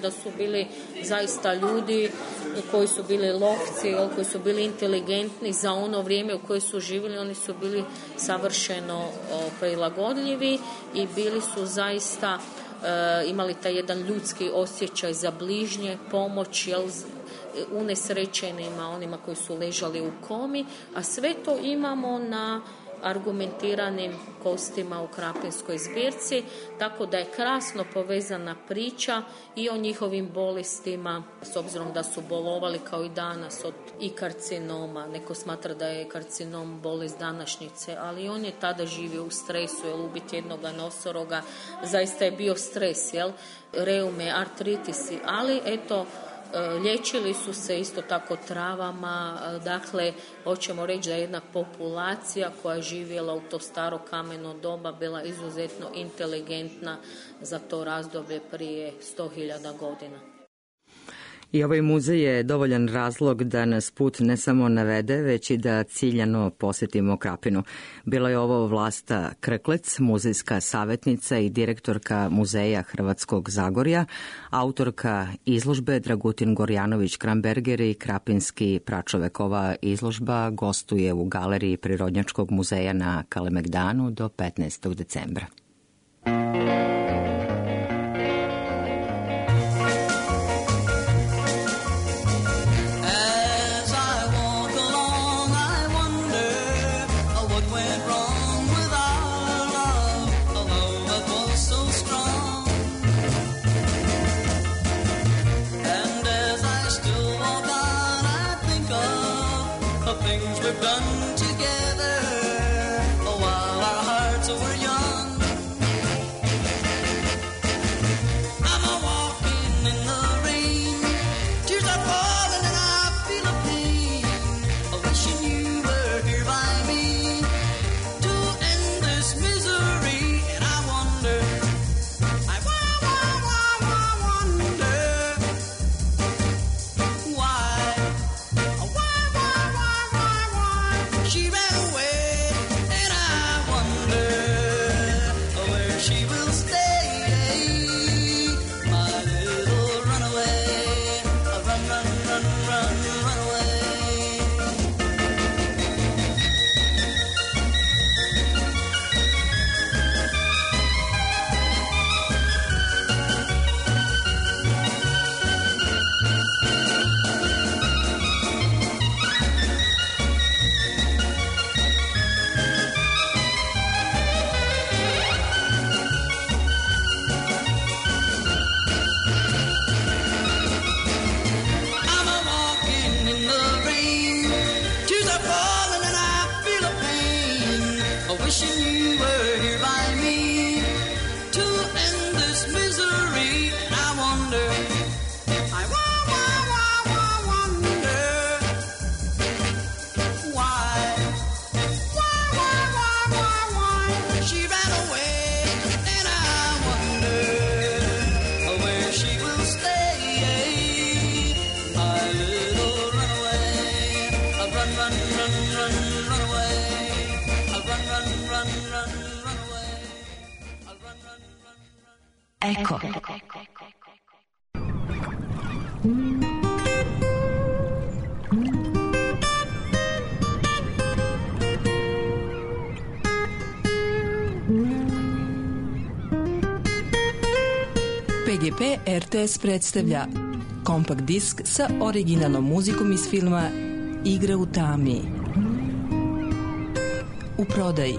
da su bili zaista ljudi koji su bili lovci, koji su bili inteligentni za ono vrijeme u koje su živjeli. Oni su bili savršeno prilagodljivi i bili su zaista imali taj jedan ljudski osjećaj za bližnje, pomoć, jel, unesrećenima, onima koji su ležali u komi, a sve to imamo na argumentiranim kostima u Krapinskoj zbirci, tako da je krasno povezana priča i o njihovim bolestima, s obzirom da su bolovali kao i danas od i karcinoma. Neko smatra da je karcinom bolest današnjice, ali on je tada živio u stresu, jel, ubiti jednog nosoroga, zaista je bio stres, jel, reume, artritisi, ali eto, liječili su se isto tako travama, dakle, hoćemo reći da je jedna populacija koja je živjela u to staro kameno doba bila izuzetno inteligentna za to razdoblje prije sto hiljada godina. I ovaj muzej je dovoljan razlog da nas put ne samo navede, već i da ciljano posjetimo Krapinu. Bila je ovo Vlasta Krklec, muzejska savjetnica i direktorka Muzeja Hrvatskog Zagorja, autorka izložbe Dragutin Gorjanović-Kramberger i Krapinski pračovek. Ova izložba gostuje u Galeriji Prirodnjačkog muzeja na Kalemegdanu do petnaestog decembra. Eko. P G P R T S predstavlja kompakt disk sa originalnom muzikom iz filma Igra u tami. U prodaji.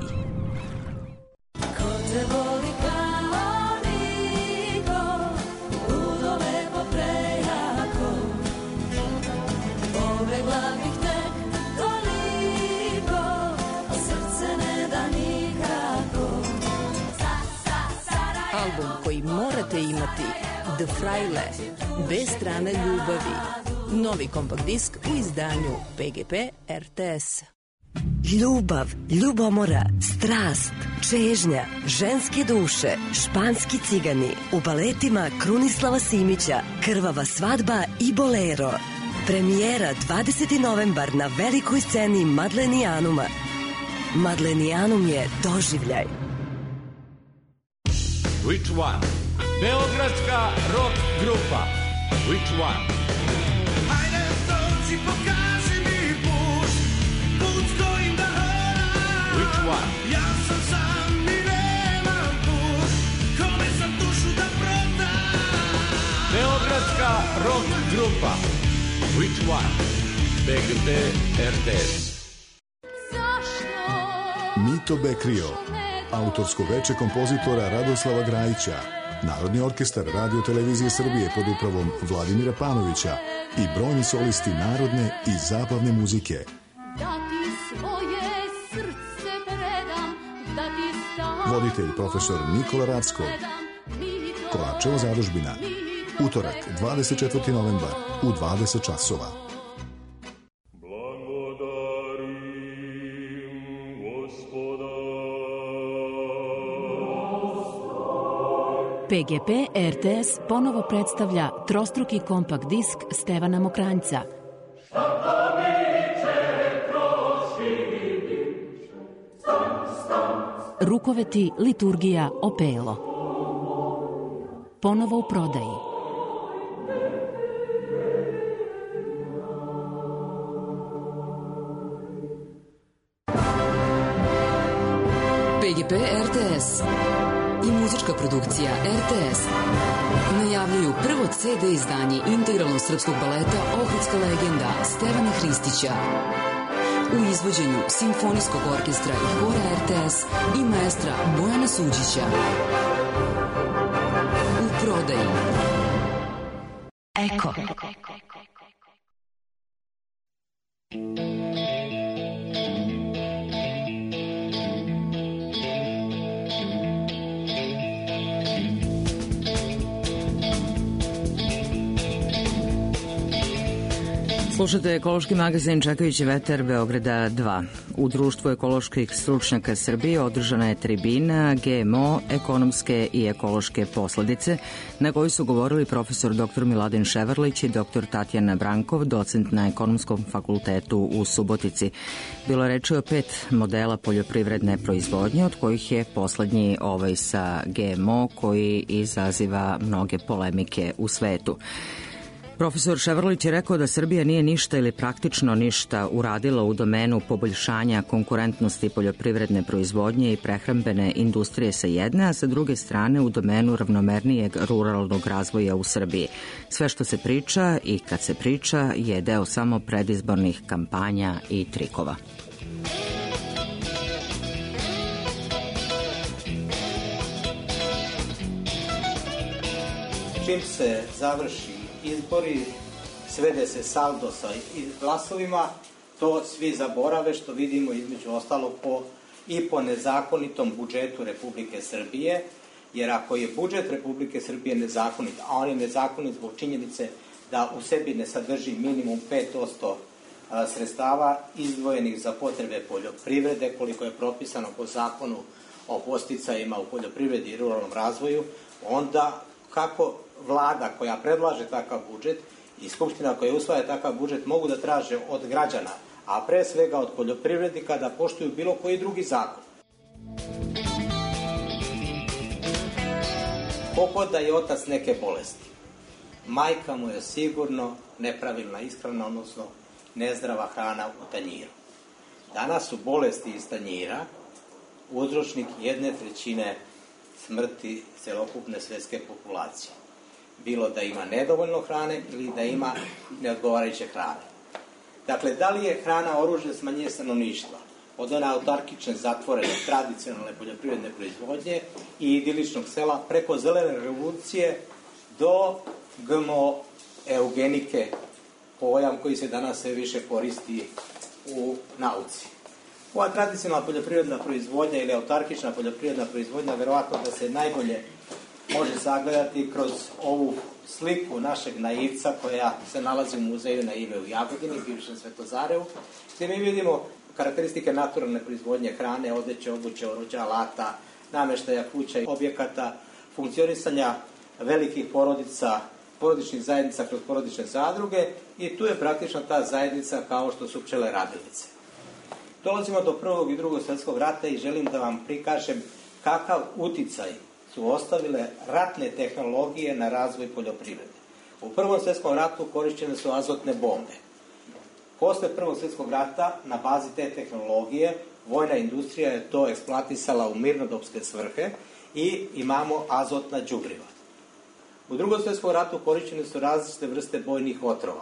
Album koji morate imati, The Fraile, Dve strane ljubavi. Novi kompakt disk u izdanju P G P R T S. Ljubav, ljubomora, strast, čežnja, ženske duše, španski cigani u baletima Krunislava Simića, Krvava svadba i Bolero. Premijera dvadeseti novembar na velikoj sceni Madlenijanuma. Madlenijanum je doživljaj. Which one? Beogradska rock grupa Which one? Hajde dođi pokaži mi put, put kojim da hodam. Which one? Ja sam sam i nemam put, kome sam dušu da prodam. Beogradska rock grupa. Which one? P G P R T S. Mito Bekrio, autorsko veče kompozitora Radoslava Grajića, Narodni orkestar Radio Televizije Srbije pod upravom Vladimira Panovića i brojni solisti narodne i zabavne muzike. Da ti svoje srce predam, da ti stavim. Voditelj profesor Nikola Racko. Kovačeva zadužbina. Utorak, dvadeset četvrti novembar u dvadeset časova. P G P R T S ponovo predstavlja trostruki kompakt disk Stevana Mokranjca. Rukoveti, liturgija, opelo. Ponovo u prodaji. P G P R T S i muzička produkcija R T S najavljuju prvo C D izdanje integralnog srpskog baleta Ohridska legenda Stevana Hristića u izvođenju Simfonijskog orkestra i hora R T S i maestra Bojana Suđića. U prodaji. Eko. Slušate ekološki magazin Čekajući vetar Beograda dva. U društvu ekoloških stručnjaka Srbije održana je tribina G M O, ekonomske i ekološke posledice, na kojoj su govorili profesor dr Miladin Ševarlić i dr Tatjana Brankov, docent na Ekonomskom fakultetu u Subotici. Bilo je reči o pet modela poljoprivredne proizvodnje, od kojih je poslednji ovaj sa G M O, koji izaziva mnoge polemike u svetu. Profesor Ševarlić je rekao da Srbija nije ništa ili praktično ništa uradila u domenu poboljšanja konkurentnosti poljoprivredne proizvodnje i prehrambene industrije sa jedne, a sa druge strane u domenu ravnomernijeg ruralnog razvoja u Srbiji. Sve što se priča i kad se priča je deo samo predizbornih kampanja i trikova. Čim se završi izbori, svede se saldo sa glasovima, to svi zaborave, što vidimo između ostalog po, i po nezakonitom budžetu Republike Srbije, jer ako je budžet Republike Srbije nezakonit, a on je nezakonit zbog činjenice da u sebi ne sadrži minimum pet posto sredstava izdvojenih za potrebe poljoprivrede, koliko je propisano po zakonu o podsticajima u poljoprivredi i ruralnom razvoju, onda kako vlada koja predlaže takav budžet i skupština koja usvaja takav budžet mogu da traže od građana, a pre svega od poljoprivrednika, da poštuju bilo koji drugi zakon. Kogod da je otac neke bolesti, majka mu je sigurno nepravilna ishrana, odnosno nezdrava hrana u tanjiru. Danas su bolesti iz tanjira uzročnik jedne trećine smrti celokupne svetske populacije. Bilo da ima nedovoljno hrane ili da ima neodgovarajuće hrane. Dakle, da li je hrana oružje smanjenja stanovništva od one autarkične, zatvorene, tradicionalne poljoprivredne proizvodnje i idiličnog sela preko zelene revolucije do G M O eugenike, pojam koji se danas sve više koristi u nauci. Ova tradicionalna poljoprivredna proizvodnja ili autarkična poljoprivredna proizvodnja verovatno da se najbolje može sagledati kroz ovu sliku našeg naivca koja se nalazi u muzeju naive u Jagodini, bivšem Svetozarevu, gde mi vidimo karakteristike naturalne proizvodnje hrane, odeće, obuće, oruđa, alata, nameštaja, kuća i objekata, funkcionisanja velikih porodica, porodičnih zajednica kroz porodične zadruge, i tu je praktično ta zajednica kao što su pčele radilice. Dolazimo do Prvog i Drugog svjetskog rata i želim da vam prikažem kakav uticaj su ostavile ratne tehnologije na razvoj poljoprivrede. U Prvom svjetskom ratu korišćene su azotne bombe. Posle Prvog svjetskog rata, na bazi te tehnologije, vojna industrija je to eksploatisala u mirnodopske svrhe i imamo azotna đubriva. U Drugom svjetskom ratu korišćene su različite vrste bojnih otrova.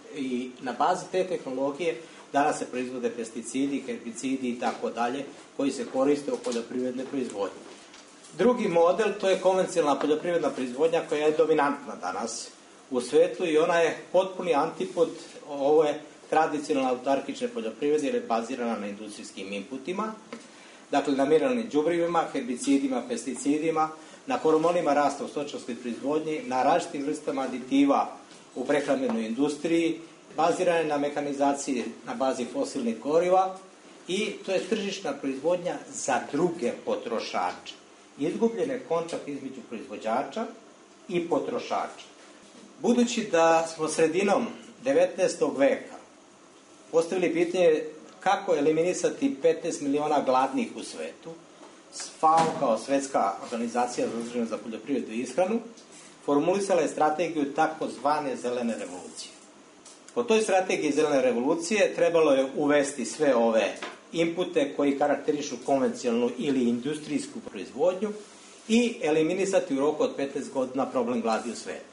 I na bazi te tehnologije danas se proizvode pesticidi, herbicidi i tako dalje, koji se koriste u poljoprivredne proizvodnje. Drugi model, to je konvencionalna poljoprivredna proizvodnja koja je dominantna danas u svijetu i ona je potpuni antipod ove tradicionalne autarkične poljoprivrede jer je bazirana na industrijskim inputima, dakle na mineralnim đubrivima, herbicidima, pesticidima, na hormonima rasta u stočarskoj proizvodnji, na različitim vrstama aditiva u prehrambenoj industriji, bazirana je na mehanizaciji na bazi fosilnih goriva i to je tržišna proizvodnja za druge potrošače. Izgubljen je kontakt između proizvođača i potrošača. Budući da smo sredinom devetnaestog veka postavili pitanje kako eliminisati petnaest miliona gladnih u svetu, F A O kao Svjetska organizacija zadužena za poljoprivredu i ishranu formulisala je strategiju takozvane zelene revolucije. Po toj strategiji zelene revolucije trebalo je uvesti sve ove inpute koji karakterišu konvencionalnu ili industrijsku proizvodnju i eliminisati u roku od petnaest godina problem gladi u svijetu.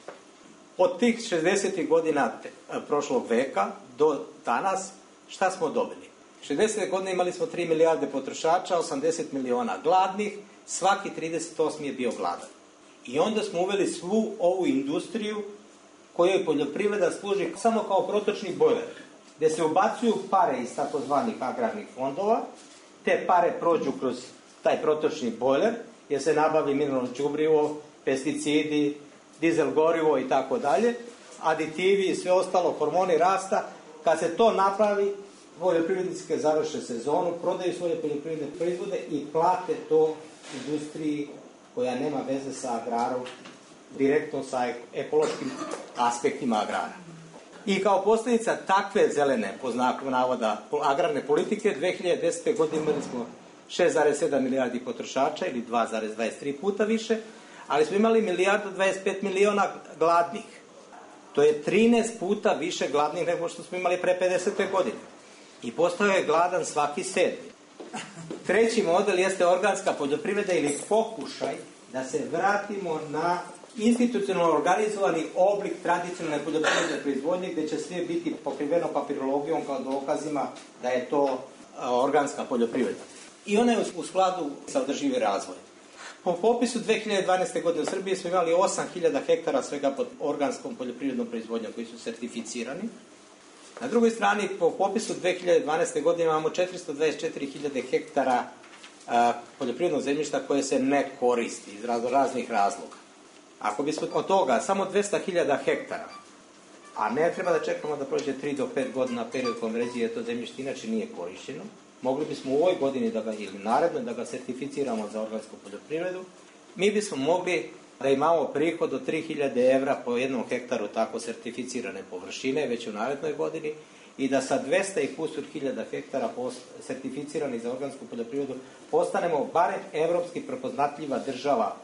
Od tih šezdesetih godina prošlog veka do danas šta smo dobili? šezdesete godine imali smo tri milijarde potrošača, osamdeset miliona gladnih, svaki trideset osmi je bio gladan. I onda smo uveli svu ovu industriju kojoj poljoprivreda služi samo kao protočni bojler, gdje se ubacuju pare iz takozvanih agrarnih fondova, te pare prođu kroz taj protočni bojler, jer se nabavi mineralno đubrivo, pesticidi, dizel gorivo i tako dalje, aditivi i sve ostalo, hormoni rasta. Kad se to napravi, poljoprivrednici završe sezonu, prodaju svoje poljoprivredne proizvode i plate to industriji koja nema veze sa agrarom, direktno sa ekološkim aspektima agrara. I kao posljedica takve zelene, po znaku navoda, agrarne politike, dve hiljade desete. godine imali smo šest zarez sedam milijardi potrošača ili dva zarez dvadeset tri puta više, ali smo imali milijardu dvadeset pet miliona gladnih. To je trinaest puta više gladnih nego što smo imali pre pedesete. godine. I postao je gladan svaki sedmi. Treći model jeste organska poljoprivreda ili pokušaj da se vratimo na institucionalno organizovani oblik tradicionalne poljoprivredne proizvodnje gdje će sve biti pokriveno papirologijom kao dokazima da je to organska poljoprivreda. I ona je u skladu sa održivim razvojem. Po popisu dve hiljade dvanaeste. godine u Srbiji smo imali osam hiljada hektara svega pod organskom poljoprivrednom proizvodnjom koji su certificirani. Na drugoj strani, po popisu dve hiljade dvanaeste. godine imamo četiristo dvadeset četiri hiljade hektara a, poljoprivrednog zemljišta koje se ne koristi iz raznih razloga. Ako bismo od toga samo dvesta hiljada hektara, a ne treba da čekamo da prođe tri do pet godina period konverzije, to zemljište inače nije korišteno, mogli bismo u ovoj godini da ga, ili naredno da ga certificiramo za organsku poljoprivredu, mi bismo mogli da imamo prihod od tri hiljade evra po jednom hektaru tako certificirane površine već u narednoj godini i da sa dvesta i kusur hiljada hektara certificirani za organsku poljoprivredu postanemo barem evropski prepoznatljiva država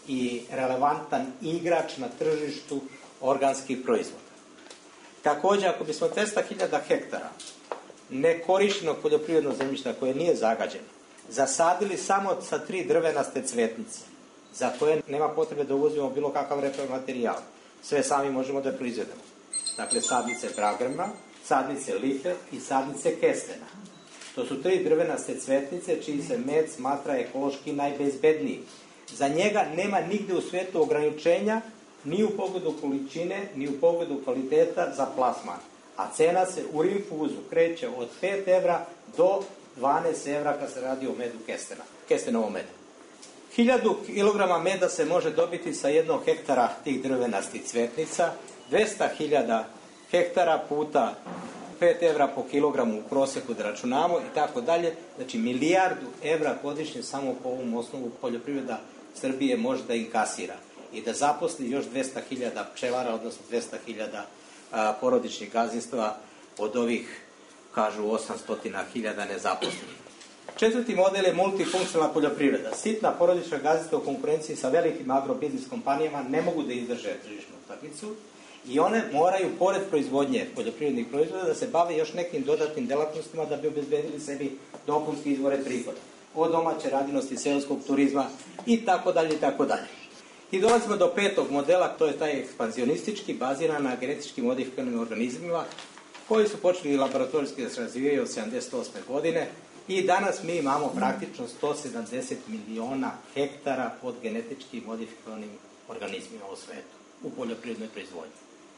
i relevantan igrač na tržištu organskih proizvoda. Također, ako bismo dvesta hiljada hektara nekorištenog poljoprivrednog zemljišta koje nije zagađeno, zasadili samo sa tri drvenaste cvetnice, za koje nema potrebe da uvozimo bilo kakav repromaterijal, sve sami možemo da proizvedemo. Dakle, sadnice bragrma, sadnice lipe i sadnice kestena. To su tri drvenaste cvetnice čiji se med smatra ekološki najbezbedniji. Za njega nema nigde u svijetu ograničenja ni u pogledu količine, ni u pogledu kvaliteta za plasman. A cena se u rinfuzu kreće od pet evra do dvanaest evra kad se radi o medu kestena, kestenovom medu. Hiljadu kilograma meda se može dobiti sa jednog hektara tih drvenastih cvetnica, dvesta hiljada hektara puta pet evra po kilogramu u prosjeku da računamo i tako dalje. Znači milijardu evra godišnje samo po ovom osnovu poljoprivreda Srbije može da inkasira i da zaposli još dvesta hiljada pčelara, odnosno dvesta hiljada porodičnih gazdinstva od ovih, kažu, osamsto hiljada nezaposlenih. Četvrti model je multifunkcionalna poljoprivreda. Sitna porodična gazdinstva u konkurenciji sa velikim agrobiznis kompanijama ne mogu da izdrže tržišnu utakmicu I one moraju, pored proizvodnje poljoprivrednih proizvoda, da se bave još nekim dodatnim delatnostima da bi obezbedili sebi dopunski izvore prihoda. Od domaće radinosti, seoskog turizma i tako dalje i tako dalje. I dolazimo do petog modela, to je taj ekspanzionistički, baziran na genetički modifikovanim organizmima, koji su počeli laboratorijski da se razvijaju od sedamdeset osme godine i danas mi imamo praktično sto sedamdeset miliona hektara pod genetički modifikovanim organizmima u svetu, u poljoprivrednoj proizvodnji.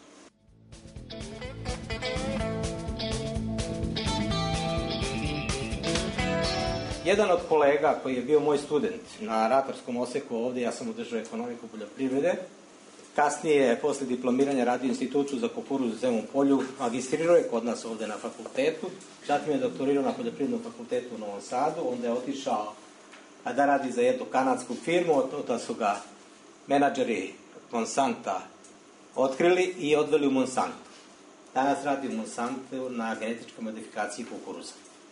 Jedan od kolega koji je bio moj student na ratarskom oseku ovdje, ja sam održao ekonomiku poljoprivrede, kasnije, posle diplomiranja, radio institutu za kukuruz u Zemun polju, magistrirao je kod nas ovdje na fakultetu, zatim je doktorirao na poljoprivrednom fakultetu u Novom Sadu, onda je otišao da radi za jednu kanadsku firmu, od su ga menadžeri Monsanta otkrili i odveli u Monsanto. Danas radi u Monsantu na genetičkoj modifikaciji kukuruza.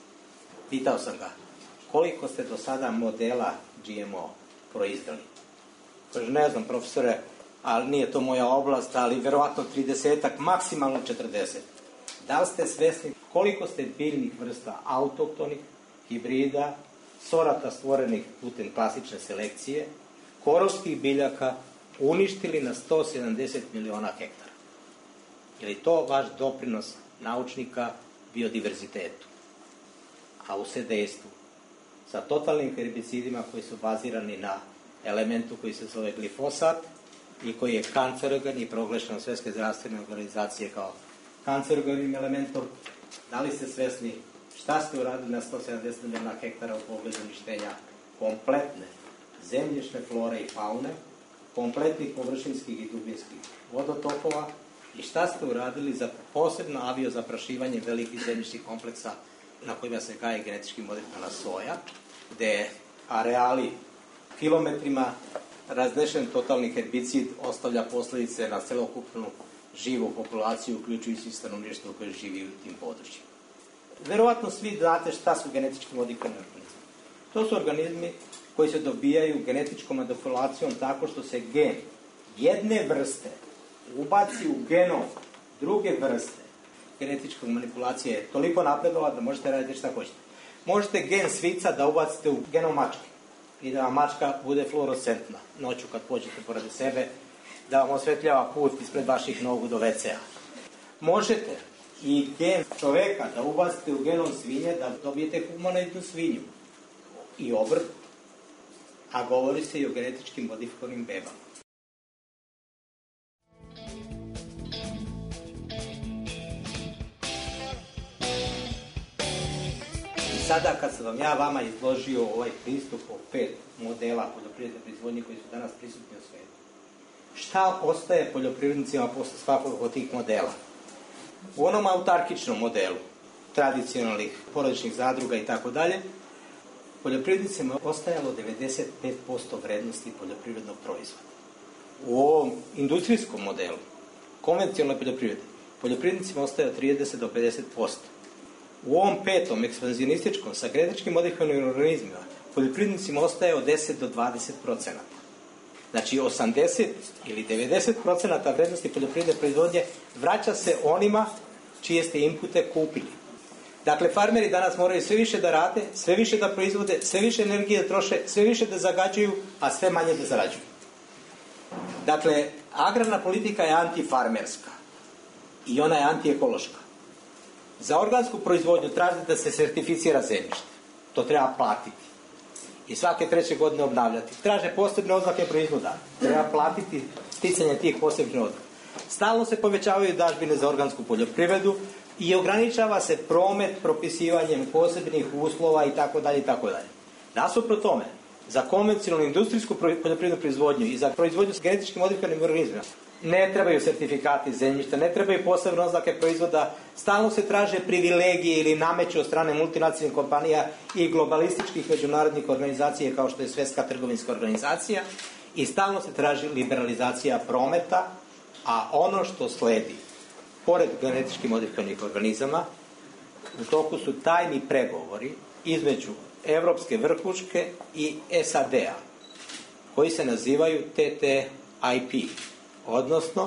Pitao sam ga, koliko ste do sada modela G M O proizveli? Kaže, ne znam, profesore, ali nije to moja oblast, ali verovatno tridesetak, maksimalno četrdeset. Da li ste svesni koliko ste biljnih vrsta autohtonih, hibrida, sorata stvorenih putem klasične selekcije, korovskih biljaka uništili na sto sedamdeset miliona hektara? Je li to vaš doprinos naučnika biodiverzitetu? A u sedejstvu, sa totalnim herbicidima koji su bazirani na elementu koji se zove glifosat i koji je kancerogen i proglašen od Svetske zdravstvene organizacije kao kancerogenim elementom, da li ste svesni šta ste uradili na sto sedamdeset miliona hektara u pogledu uništenja kompletne zemljišne flore i faune, kompletnih površinskih i dubinskih vodotokova i šta ste uradili za posebno aviozaprašivanje velikih zemljišnih kompleksa na kojima se gaje genetički modifikovana soja, gde areali kilometrima raznešen totalni herbicid ostavlja posljedice na celokupnu živu populaciju, uključujući i stanovništvo koje živi u tim područjima. Verovatno svi znate šta su genetički modifikovani organizmi. To su organizmi koji se dobijaju genetičkom manipulacijom tako što se gen jedne vrste ubaci u genom druge vrste. Genetička manipulacija je toliko napredovala da možete raditi šta hoćete. Možete gen svica da ubacite u genom mačke i da vam mačka bude fluorescentna noću kad pođete pored sebe, da vam osvetljava put ispred vaših nogu do ve ce a. Možete i gen čoveka da ubacite u genom svinje da dobijete humanoidnu svinju i obrt, a govori se i o genetički modifikovanim bebama. Sada kad sam vam ja vama izložio ovaj pristup o pet modela poljoprivredne proizvodnje koji su danas prisutni u svijetu, šta ostaje poljoprivrednicima posle svakog od tih modela? U onom autarkičnom modelu tradicionalnih porodičnih zadruga i tako dalje, poljoprivrednicima je ostajalo devedeset pet posto vrednosti poljoprivrednog proizvoda. U ovom industrijskom modelu, konvencionalne poljoprivrede, poljoprivrednicima ostaje trideset do pedeset posto. U ovom petom, ekspanzionističkom, sa genetičkim modifikovanim organizmima, poljoprivrednicima ostaje od deset do dvadeset procenata. Znači, osamdeset ili devedeset procenata vrednosti poljoprivredne proizvodnje vraća se onima čije ste inpute kupili. Dakle, farmeri danas moraju sve više da rade, sve više da proizvode, sve više energije da troše, sve više da zagađuju, a sve manje da zarađuju. Dakle, agrarna politika je antifarmerska i ona je antiekološka. Za organsku proizvodnju tražite da se sertificira zemljište. To treba platiti. I svake treće godine obnavljati. Traže posebne oznake proizvoda. Treba platiti sticanje tih posebnih oznaka. Stalno se povećavaju dažbine za organsku poljoprivredu i ograničava se promet propisivanjem posebnih uslova itd. itd. Nasuprot tome, za konvencionalnu industrijsku poljoprivrednu proizvodnju i za proizvodnju s genetički modifikovanim organizmima ne trebaju sertifikati zemljišta, ne trebaju posebne oznake proizvoda, stalno se traže privilegije ili nameću od strane multinacionalnih kompanija i globalističkih međunarodnih organizacija kao što je Svjetska trgovinska organizacija i stalno se traži liberalizacija prometa, a ono što sledi, pored genetički modifikovanih organizama, u toku su tajni pregovori između Evropske vrhuške i es a de a, koji se nazivaju te te i pe, odnosno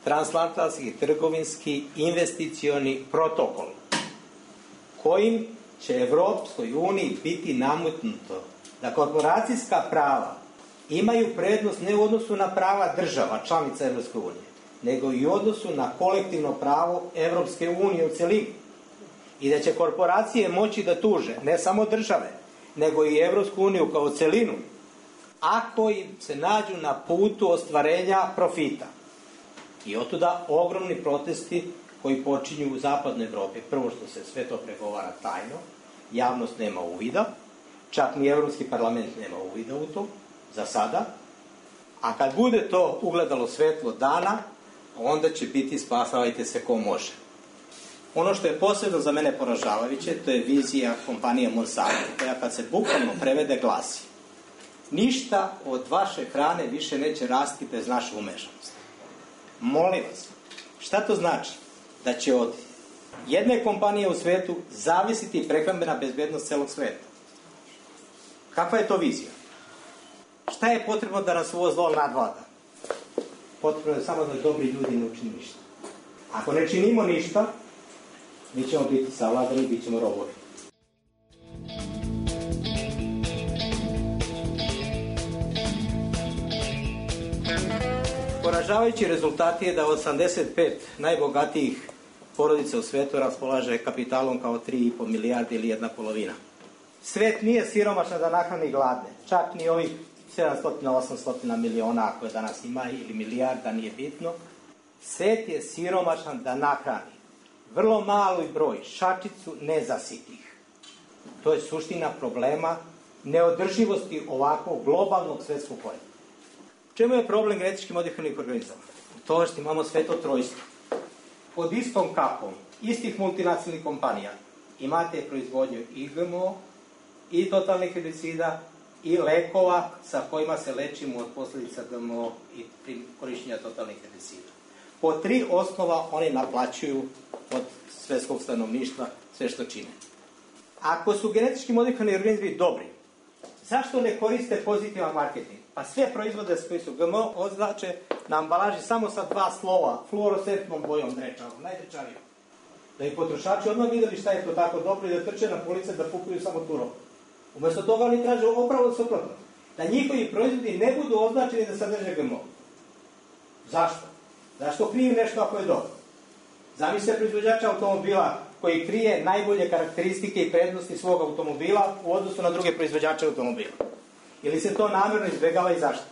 transatlantski trgovinski investicioni protokol kojim će Evropskoj uniji biti namutnuto da korporacijska prava imaju prednost ne u odnosu na prava država, članica Evropske unije, nego i u odnosu na kolektivno pravo Evropske unije u celini. I da će korporacije moći da tuže ne samo države, nego i Evropsku uniju kao celinu, ako im se nađu na putu ostvarenja profita. I otuda ogromni protesti koji počinju u zapadnoj Evropi. Prvo što se sve to pregovara tajno, javnost nema uvida, čak ni Evropski parlament nema uvida u to, za sada, a kad bude to ugledalo svetlo dana, onda će biti spasavajte se ko može. Ono što je posebno za mene poražavajuće, to je vizija kompanije Monsanto, koja kad se bukvalno prevede glasi: ništa od vaše hrane više neće rasti bez naše umešanosti. Molim vas, šta to znači? Da će od jedne kompanije u svetu zavisiti prehrambena bezbednost celog sveta. Kakva je to vizija? Šta je potrebno da nas ovo zlo nadvlada? Potrebno je samo da dobri ljudi ne učini ništa. Ako ne činimo ništa, mi ćemo biti savladani i bit ćemo robovi. Poražavajući rezultat je da osamdeset pet najbogatijih porodica u svetu raspolaže kapitalom kao tri i po milijarde ili jedna polovina. Svet nije siromašan da nahrani gladne, čak ni ovih sedamsto do osamsto miliona koje danas ima ili milijarda, nije bitno. Svet je siromašan da nahrani vrlo mali broj, šačicu nezasitih. To je suština problema neodrživosti ovakvog globalnog svetskog poretka. Čemu je problem genetički modifikovanih organizama? To što imamo sveto trojstvo. Pod istom kapom istih multinacionalnih kompanija imate proizvodnju i G M O, i totalnih herbicida, i lekova sa kojima se lečimo od posljedica G M O i korišćenja totalnih herbicida. Po tri osnova oni naplaćuju od svetskog stanovništva sve što čine. Ako su genetički modifikovani organizmi dobri, zašto ne koriste pozitivan marketing? Pa sve proizvode koji su G M O označe na ambalaži samo sa dva slova, fluoroseptnom bojom drečavom, najdrečavijom. Da i potrošači odmah vidjeli šta je to tako dobro i da trče na police da kupuju samo tu robu. Umesto toga oni traže upravo suprotno. Da njihovi proizvodi ne budu označeni da sadrže G M O. Zašto? Zašto kriju nešto ako je dobro? Zamislite proizvođača automobila koji krije najbolje karakteristike i prednosti svog automobila u odnosu na druge proizvođače automobila. Ili se to namjerno izbjegava i zašto?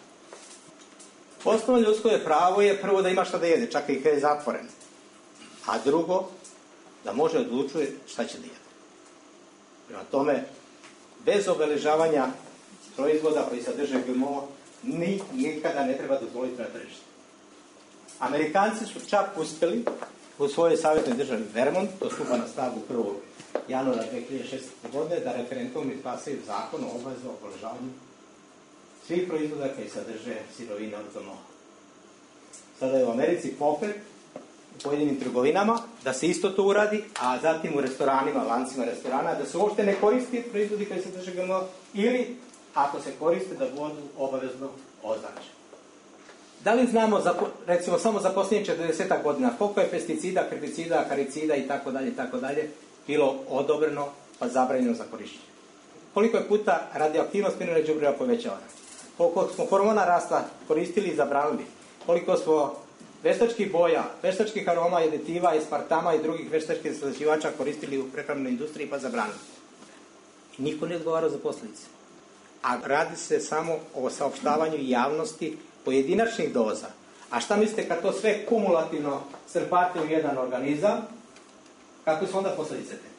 Osnovno ljudsko je pravo je prvo da ima šta da jede, čak i kad je zatvoren. A drugo, da može odlučuje šta će da jede. Prema tome, bez obeležavanja proizvoda koji sadrže G M O, ni, nikada ne treba dozvoliti na tržište. Amerikanci su čak uspjeli u svojoj savjetnoj državi Vermont, to stupa na snagu prvog januara dve hiljade šestnaeste. godine, da referendum izglasaju zakon o obaveznom obeležavanju svih proizvoda koji sadrže sirovine od G M O. Sada je u Americi pokret u pojedinim trgovinama da se isto to uradi, a zatim u restoranima, lancima restorana, da se uopšte ne koristi proizvodi koji sadrže G M O ili, ako se koriste, da budu obavezno označeni. Da li znamo, za, recimo, samo za posljednjih četrdeset godina, koliko je pesticida, herbicida, karicida i tako dalje, tako dalje, bilo odobreno pa zabranjeno za korištenje? Koliko je puta radioaktivnost mineralnih đubriva povećavana? Koliko smo hormona rasta koristili i zabranili? Koliko smo veštačkih boja, veštačkih aroma, aditiva, aspartama i drugih veštačkih zaslađivača koristili u prehrambenoj industriji pa zabranili? Niko ne odgovara za posljedice. A radi se samo o saopštavanju javnosti pojedinačnih doza. A šta mislite kad to sve kumulativno strpate u jedan organizam, kako su onda posljedice te?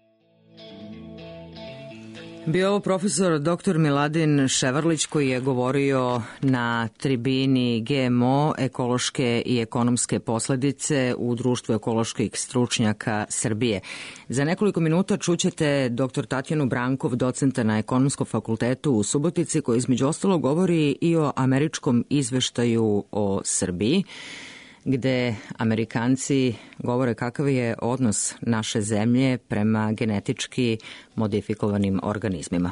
Bio ovo profesor doktor Miladin Ševarlić koji je govorio na tribini G M O, ekološke i ekonomske posledice u Društvu ekoloških stručnjaka Srbije. Za nekoliko minuta čućete doktor Tatjanu Brankov, docenta na Ekonomskom fakultetu u Subotici, koji između ostalog govori i o američkom izveštaju o Srbiji, gde Amerikanci govore kakav je odnos naše zemlje prema genetički modifikovanim organizmima.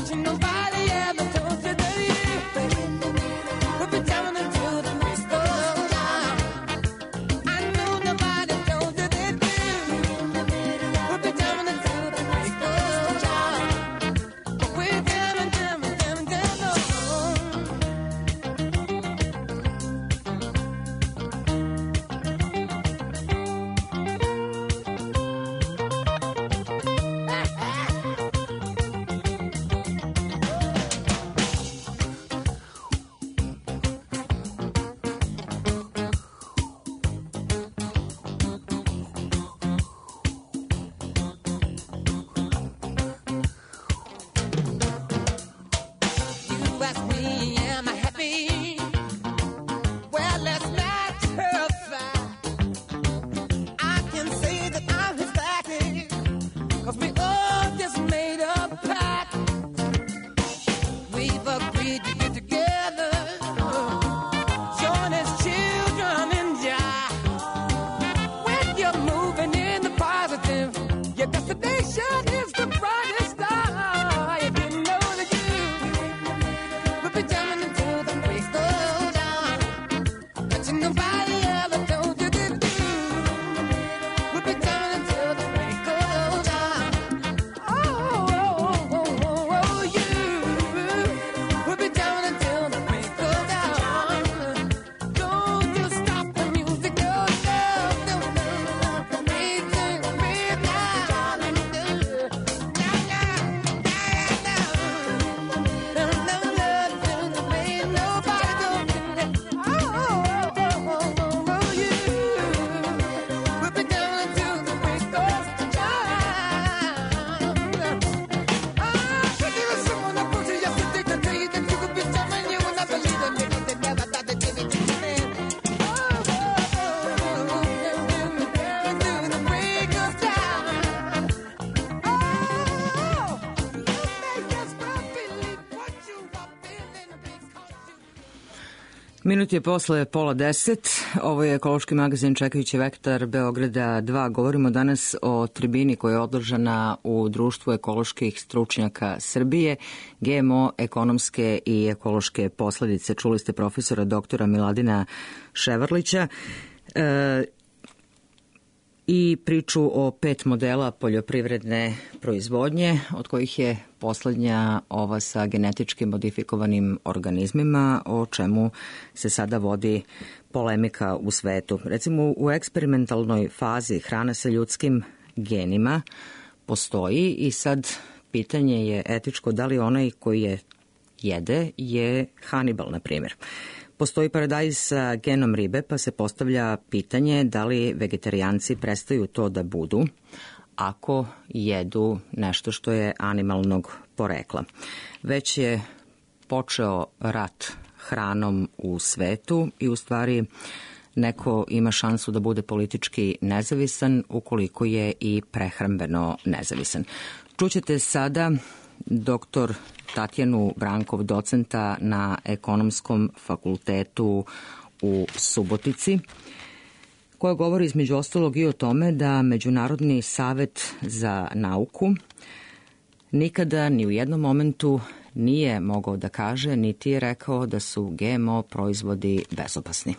touching nobody ever told you that you would be down until the break of dawn. I know nobody told you that you would be down until the break of dawn. But we're down and down and down and down, oh. You ask me, am I happy? Well, let's not terrify. I can say that I'm ecstatic, 'cause we all just made a pact. We've agreed to get together, join as children in Jah. When you're moving in the positive, your destination is the brightest star. You didn't know that you would be jamming until the break of dawn. Touching nobody ever told you that you would be jamming until the break of dawn. Oh, oh, oh, oh, oh, oh, you would be jamming until the break of dawn. Don't you stop the music, no, no, no, no, no. Anything, midnight. Minut je posle pola deset. Ovo je ekološki magazin Čekajući vektar Beograda dva. Govorimo danas o tribini koja je održana u Društvu ekoloških stručnjaka Srbije, G M O, ekonomske i ekološke posledice. Čuli ste profesora doktora Miladina Ševarlića e, i priču o pet modela poljoprivredne proizvodnje, od kojih je poslednja ova sa genetički modifikovanim organizmima, o čemu se sada vodi polemika u svetu. Recimo, u eksperimentalnoj fazi hrana sa ljudskim genima postoji i sad pitanje je etičko da li onaj koji je jede je Hannibal, na primjer. Postoji paradajz sa genom ribe, pa se postavlja pitanje da li vegetarijanci prestaju to da budu ako jedu nešto što je animalnog porekla. Već je počeo rat hranom u svetu i u stvari neko ima šansu da bude politički nezavisan ukoliko je i prehrambeno nezavisan. Čućete sada doktor Tatjanu Brankov, docenta na Ekonomskom fakultetu u Subotici, koja govori između ostalog i o tome da Međunarodni savet za nauku nikada ni u jednom momentu nije mogao da kaže, niti je rekao da su G M O proizvodi bezopasni.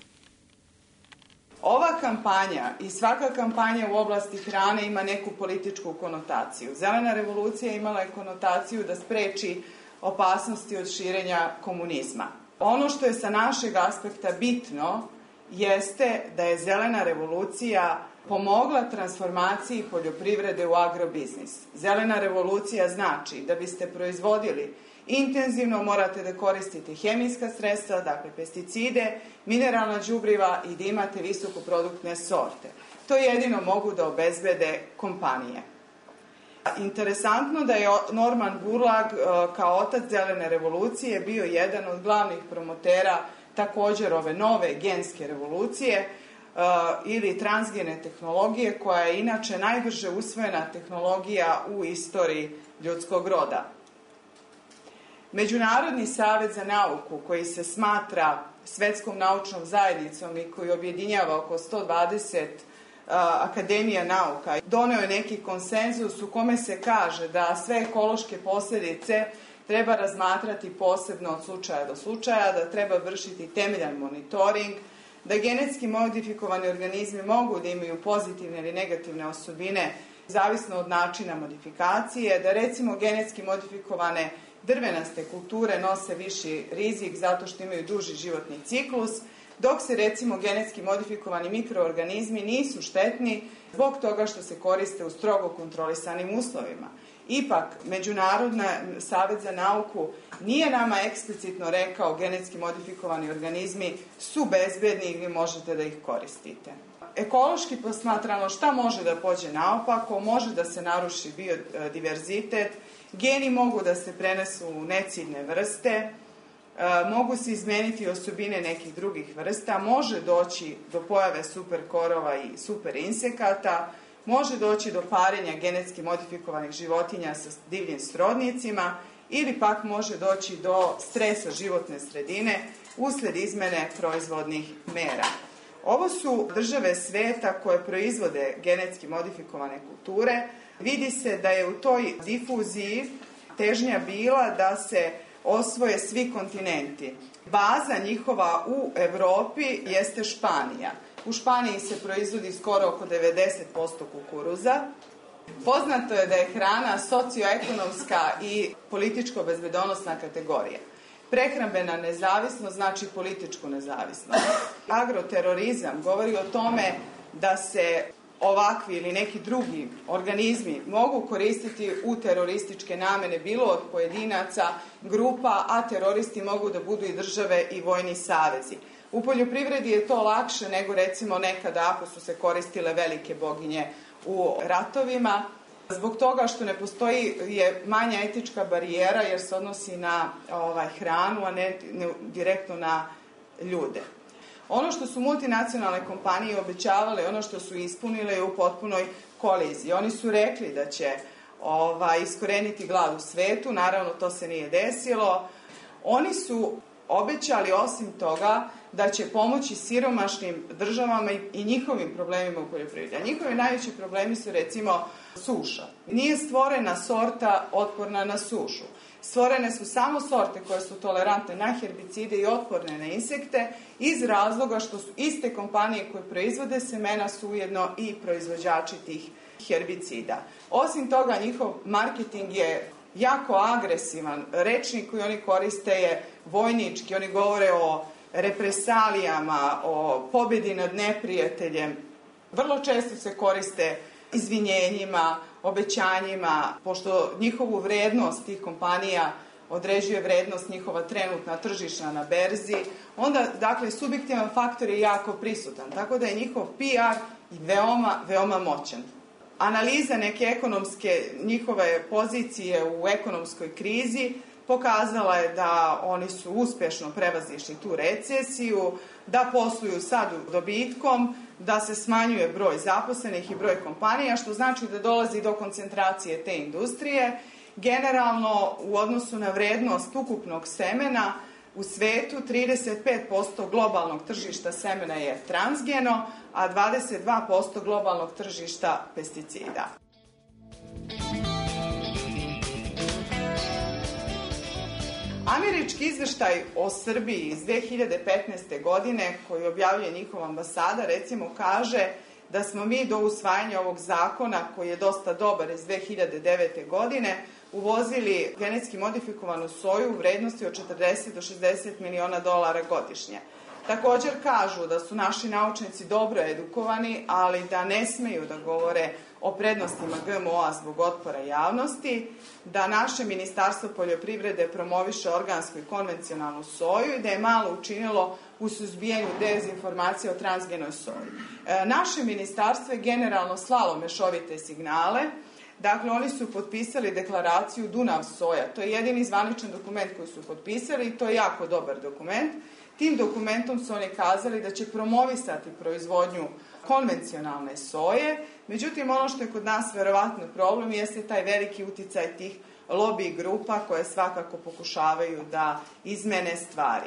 Ova kampanja i svaka kampanja u oblasti hrane ima neku političku konotaciju. Zelena revolucija imala je konotaciju da spreči opasnosti od širenja komunizma. Ono što je sa našeg aspekta bitno jeste da je zelena revolucija pomogla transformaciji poljoprivrede u agrobiznis. Zelena revolucija znači da biste proizvodili intenzivno, morate da koristite hemijska sredstva, dakle pesticide, mineralna đubriva i da imate visokoproduktne sorte. To jedino mogu da obezbede kompanije. Interesantno da je Norman Burlag kao otac zelene revolucije bio jedan od glavnih promotera također ove nove genske revolucije ili transgene tehnologije, koja je inače najbrže usvojena tehnologija u istoriji ljudskog roda. Međunarodni savet za nauku, koji se smatra svetskom naučnom zajednicom i koji objedinjava oko sto dvadeset akademija nauka, doneo je neki konsenzus u kome se kaže da sve ekološke posljedice treba razmatrati posebno od slučaja do slučaja, da treba vršiti temeljan monitoring, da genetski modifikovani organizmi mogu da imaju pozitivne ili negativne osobine zavisno od načina modifikacije, da recimo genetski modifikovane drvenaste kulture nose viši rizik zato što imaju duži životni ciklus, dok se recimo genetski modifikovani mikroorganizmi nisu štetni zbog toga što se koriste u strogo kontrolisanim uslovima. Ipak, Međunarodni savez za nauku nije nama eksplicitno rekao genetski modifikovani organizmi su bezbedni i vi možete da ih koristite. Ekološki posmatrano šta može da pođe naopako, može da se naruši biodiverzitet, geni mogu da se prenesu u neciljne vrste, mogu se izmeniti osobine nekih drugih vrsta, može doći do pojave superkorova i superinsekata, može doći do parenja genetski modifikovanih životinja sa divljim srodnicima ili pak može doći do stresa životne sredine usled izmene proizvodnih mera. Ovo su države sveta koje proizvode genetski modifikovane kulture. Vidi se da je u toj difuziji težnja bila da se osvoje svi kontinenti. Baza njihova u Evropi jeste Španija. U Španiji se proizvodi skoro oko devedeset posto kukuruza. Poznato je da je hrana socioekonomska i političko-bezbedonosna kategorija. Prehrambena nezavisnost znači političku nezavisnost. Agroterorizam govori o tome da se ovakvi ili neki drugi organizmi mogu koristiti u terorističke namene, bilo od pojedinaca, grupa, a teroristi mogu da budu i države i vojni savezi. U poljoprivredi je to lakše nego recimo nekada ako su se koristile velike boginje u ratovima. Zbog toga što ne postoji je manja etička barijera jer se odnosi na ovaj, hranu, a ne, ne direktno na ljude. Ono što su multinacionalne kompanije obećavale, ono što su ispunile je u potpunoj koliziji. Oni su rekli da će ovaj, iskoreniti glad u svetu, naravno to se nije desilo. Oni su obećali osim toga da će pomoći siromašnim državama i njihovim problemima u poljoprivredi. A njihovi najveći problemi su recimo suša. Nije stvorena sorta otporna na sušu. Stvorene su samo sorte koje su tolerantne na herbicide i otporne na insekte iz razloga što su iste kompanije koje proizvode semena su ujedno i proizvođači tih herbicida. Osim toga, njihov marketing je jako agresivan. Rečnik koji oni koriste je vojnički. Oni govore o represalijama, o pobjedi nad neprijateljem. Vrlo često se koriste izvinjenjima, obećanjima, pošto njihovu vrednost tih kompanija određuje vrednost njihova trenutna tržišna na berzi, onda, dakle, subjektivan faktor je jako prisutan, tako da je njihov P R veoma, veoma moćan. Analiza neke ekonomske njihove pozicije u ekonomskoj krizi pokazala je da oni su uspješno prevazišli tu recesiju, da posluju sad dobitkom, da se smanjuje broj zaposlenih i broj kompanija, što znači da dolazi do koncentracije te industrije. Generalno, u odnosu na vrednost ukupnog semena, u svetu trideset pet posto globalnog tržišta semena je transgeno, a dvadeset dva posto globalnog tržišta pesticida. Američki izveštaj o Srbiji iz dve hiljade petnaeste. godine, koji objavljuje njihova ambasada, recimo kaže da smo mi do usvajanja ovog zakona, koji je dosta dobar iz dve hiljade devete. godine, uvozili genetski modifikovanu soju u vrednosti od četrdeset do šezdeset miliona dolara godišnje. Također kažu da su naši naučnici dobro edukovani, ali da ne smeju da govore o prednostima G M O-a zbog otpora javnosti, da naše Ministarstvo poljoprivrede promoviše organsku i konvencionalnu soju i da je malo učinilo u suzbijanju dezinformacije o transgenoj soji. E, naše ministarstvo je generalno slalo mešovite signale. Dakle, oni su potpisali deklaraciju Dunav soja. To je jedini zvaničan dokument koji su potpisali i to je jako dobar dokument. Tim dokumentom su oni kazali da će promovisati proizvodnju konvencionalne soje. Međutim, ono što je kod nas verovatno problem jeste taj veliki uticaj tih lobby grupa koje svakako pokušavaju da izmene stvari.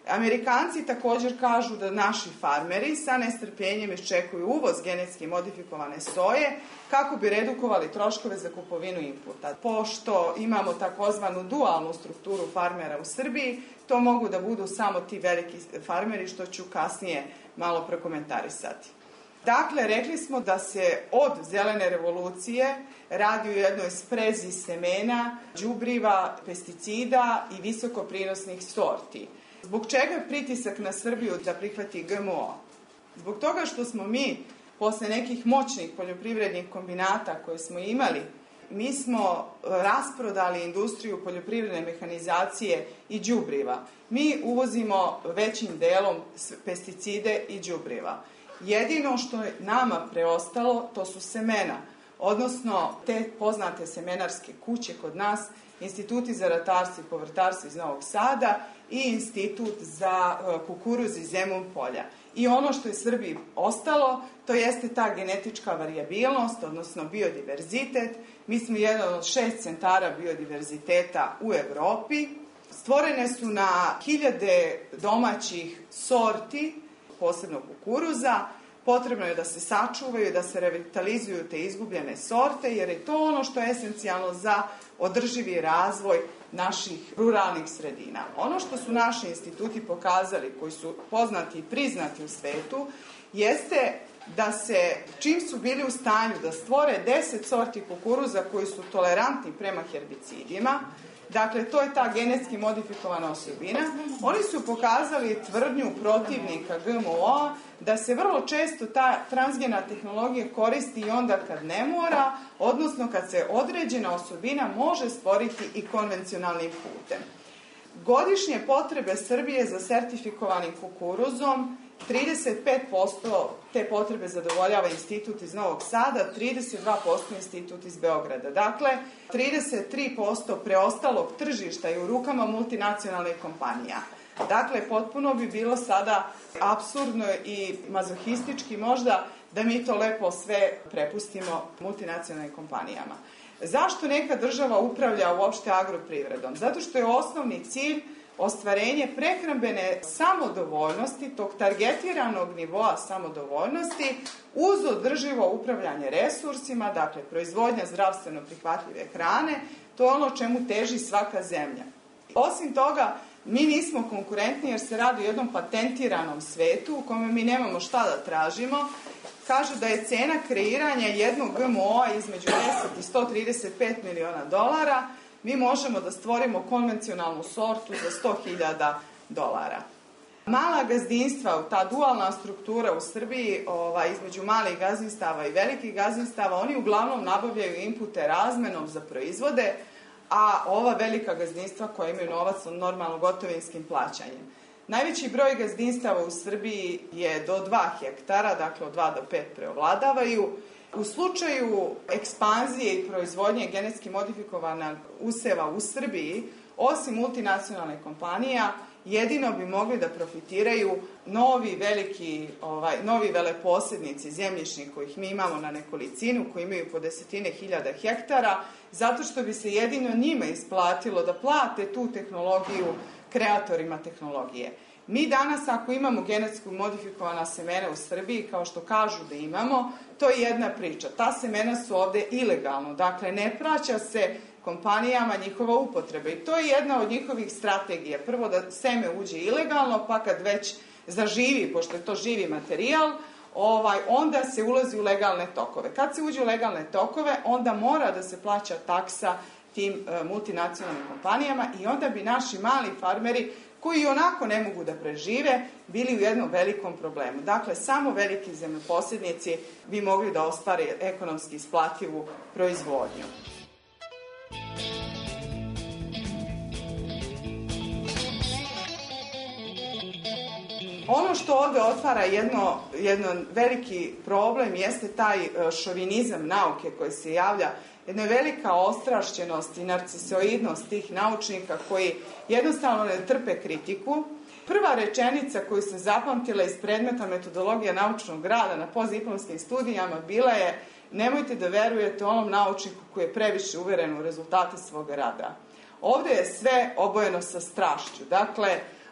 Amerikanci također kažu da naši farmeri sa nestrpljenjem iščekuju uvoz genetski modifikovane soje kako bi redukovali troškove za kupovinu inputa. Pošto imamo takozvanu dualnu strukturu farmera u Srbiji, to mogu da budu samo ti veliki farmeri, što ću kasnije malo prokomentarisati. Dakle, rekli smo da se od zelene revolucije radi u jednoj sprezi semena, đubriva, pesticida i visokoprinosnih sorti. Zbog čega je pritisak na Srbiju da prihvati G M O? Zbog toga što smo mi, posle nekih moćnih poljoprivrednih kombinata koje smo imali, mi smo rasprodali industriju poljoprivredne mehanizacije i đubriva. Mi uvozimo većim delom pesticide i đubriva. Jedino što je nama preostalo, to su semena, odnosno te poznate semenarske kuće kod nas, Instituti za ratarstvo i povrtarstvo iz Novog Sada i Institut za kukuruz iz Zemun polja. I ono što je Srbiji ostalo, to jeste ta genetička varijabilnost, odnosno biodiverzitet. Mi smo jedan od šest centara biodiverziteta u Evropi. Stvorene su na hiljade domaćih sorti, posebno kukuruza. Potrebno je da se sačuvaju, da se revitalizuju te izgubljene sorte, jer je to ono što je esencijalno za održivi razvoj naših ruralnih sredina. Ono što su naši instituti pokazali, koji su poznati i priznati u svetu, jeste da se, čim su bili u stanju da stvore deset sorti kukuruza koji su tolerantni prema herbicidima, dakle, to je ta genetski modifikovana osobina, oni su pokazali tvrdnju protivnika G M O-a da se vrlo često ta transgena tehnologija koristi i onda kad ne mora, odnosno kad se određena osobina može stvoriti i konvencionalnim putem. Godišnje potrebe Srbije za sertifikovanim kukuruzom, trideset pet posto te potrebe zadovoljava Institut iz Novog Sada, trideset dva posto Institut iz Beograda. Dakle, trideset tri posto preostalog tržišta je u rukama multinacionalnih kompanija. Dakle, potpuno bi bilo sada apsurdno i mazohistički možda da mi to lepo sve prepustimo multinacionalnim kompanijama. Zašto neka država upravlja uopšte agroprivredom? Zato što je osnovni cilj ostvarenje prehrambene samodovoljnosti, tog targetiranog nivoa samodovoljnosti uz održivo upravljanje resursima, dakle proizvodnja zdravstveno prihvatljive hrane, to je ono čemu teži svaka zemlja. Osim toga, mi nismo konkurentni jer se radi o jednom patentiranom svetu u kome mi nemamo šta da tražimo. Kažu da je cena kreiranja jednog G M O-a između deset i sto trideset pet miliona dolara. Mi možemo da stvorimo konvencionalnu sortu za sto hiljada dolara. Mala gazdinstva, ta dualna struktura u Srbiji, ovaj, između malih gazdinstava i velikih gazdinstava, oni uglavnom nabavljaju inpute razmenom za proizvode, a ova velika gazdinstva koja imaju novac normalno gotovinskim plaćanjem. Najveći broj gazdinstava u Srbiji je do dva hektara, dakle od dva do pet preovladavaju. U slučaju ekspanzije i proizvodnje genetski modifikovanog useva u Srbiji, osim multinacionalnih kompanija, jedino bi mogli da profitiraju novi veliki, ovaj, novi veleposjednici zemljišni kojih mi imamo na nekolicinu, koji imaju po desetine hiljada hektara, zato što bi se jedino njima isplatilo da plate tu tehnologiju kreatorima tehnologije. Mi danas, ako imamo genetski modifikovana semena u Srbiji, kao što kažu da imamo, to je jedna priča. Ta semena su ovde ilegalno, dakle ne praća se kompanijama njihova upotreba i to je jedna od njihovih strategija. Prvo da seme uđe ilegalno, pa kad već zaživi, pošto je to živi materijal, ovaj, onda se ulazi u legalne tokove. Kad se uđe u legalne tokove, onda mora da se plaća taksa tim e, multinacionalnim kompanijama i onda bi naši mali farmeri koji onako ne mogu da prežive, bili u jednom velikom problemu. Dakle, samo veliki zemljoposjednici bi mogli da ostvare ekonomski isplativu proizvodnju. Ono što ovde otvara jedno, jedno veliki problem jeste taj šovinizam nauke koji se javlja, jedna velika ostrašćenost i narcisoidnost tih naučnika koji jednostavno ne trpe kritiku. Prva rečenica koju sam zapamtila iz predmeta metodologija naučnog rada na postdiplomskim studijama bila je: nemojte da verujete onom naučniku koji je previše uveren u rezultate svog rada. Ovde je sve obojeno sa strašću. Dakle,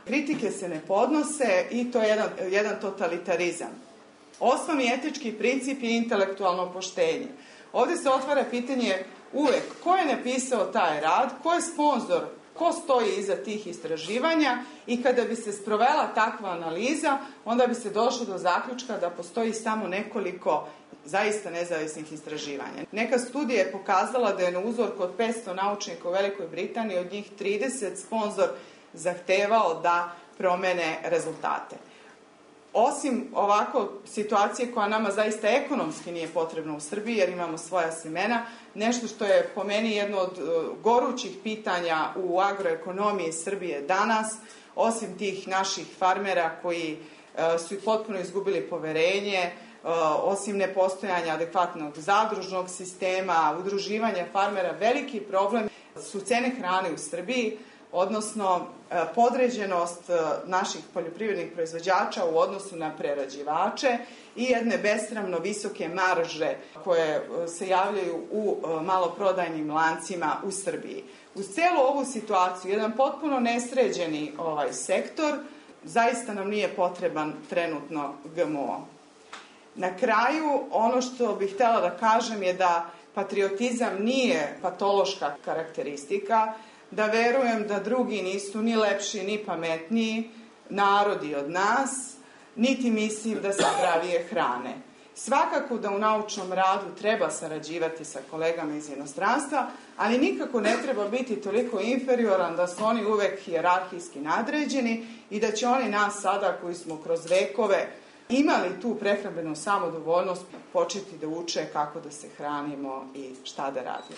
Kritike se ne podnose i to je jedan, jedan totalitarizam. Osnovni etički princip je intelektualno poštenje. Ovdje se otvara pitanje uvek ko je napisao taj rad, ko je sponzor, ko stoji iza tih istraživanja i kada bi se sprovela takva analiza, onda bi se došlo do zaključka da postoji samo nekoliko zaista nezavisnih istraživanja. Neka studija je pokazala da je na uzorku od petsto naučnika u Velikoj Britaniji od njih trideset sponzor zahtevao da promene rezultate. Osim ovako situacije koja nama zaista ekonomski nije potrebna u Srbiji, jer imamo svoja semena, nešto što je po meni jedno od gorućih pitanja u agroekonomiji Srbije danas, osim tih naših farmera koji su potpuno izgubili poverenje, osim nepostojanja adekvatnog zadružnog sistema, udruživanja farmera, veliki problem su cene hrane u Srbiji, odnosno podređenost naših poljoprivrednih proizvođača u odnosu na prerađivače i jedne besramno visoke marže koje se javljaju u maloprodajnim lancima u Srbiji. Uz celu ovu situaciju, jedan potpuno nesređeni ovaj sektor, zaista nam nije potreban trenutno G M O. Na kraju, ono što bih htjela da kažem je da patriotizam nije patološka karakteristika, da verujem da drugi nisu ni lepši ni pametniji narodi od nas, niti mislim da se zdravije hrane. Svakako da u naučnom radu treba sarađivati sa kolegama iz inostranstva, ali nikako ne treba biti toliko inferioran da su oni uvek hijerarhijski nadređeni i da će oni nas sada koji smo kroz vekove imali tu prehrambenu samodovoljnost početi da uče kako da se hranimo i šta da radimo.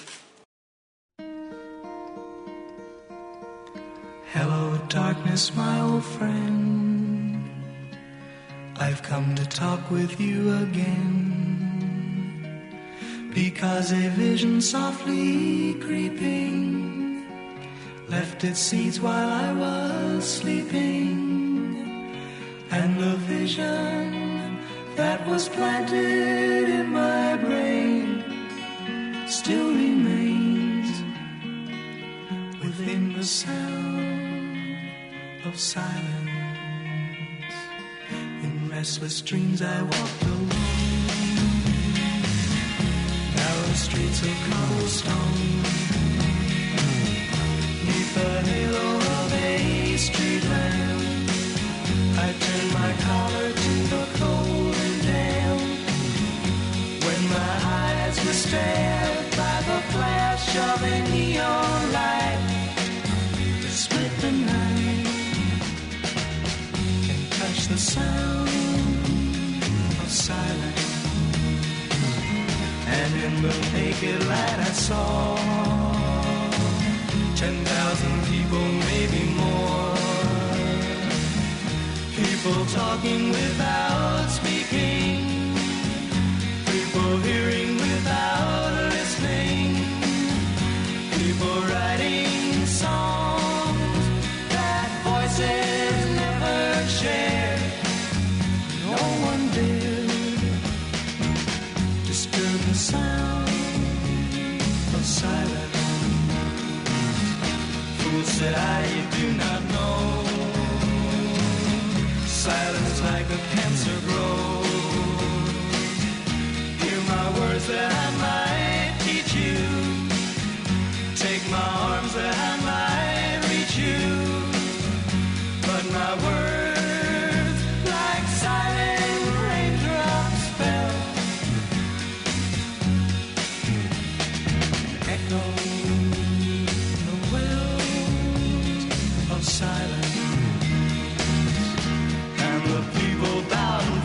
Hello, darkness, my old friend. I've come to talk with you again, because a vision softly creeping left its seeds while I was sleeping, and the vision that was planted in my brain still remains within the sound of silence. In restless dreams I walked alone, narrow streets of cobblestone, neath the halo of a street lamp. I turned my collar to the cold and damp, when my eyes were stared by the flash of a neon light to split the night and touch the sound of silence. And in the naked light I saw ten thousand people, maybe more, people talking without speaking, people hearing without listening, people writing songs that voices never shared. No one dared disturb the sound of silence. Fool, said I, you do not know, silence like a cancer grows. Hear my words that I might teach you, take my arms that I might reach you, but my words like silent raindrops fell, echo the wells of silence. The people bowed and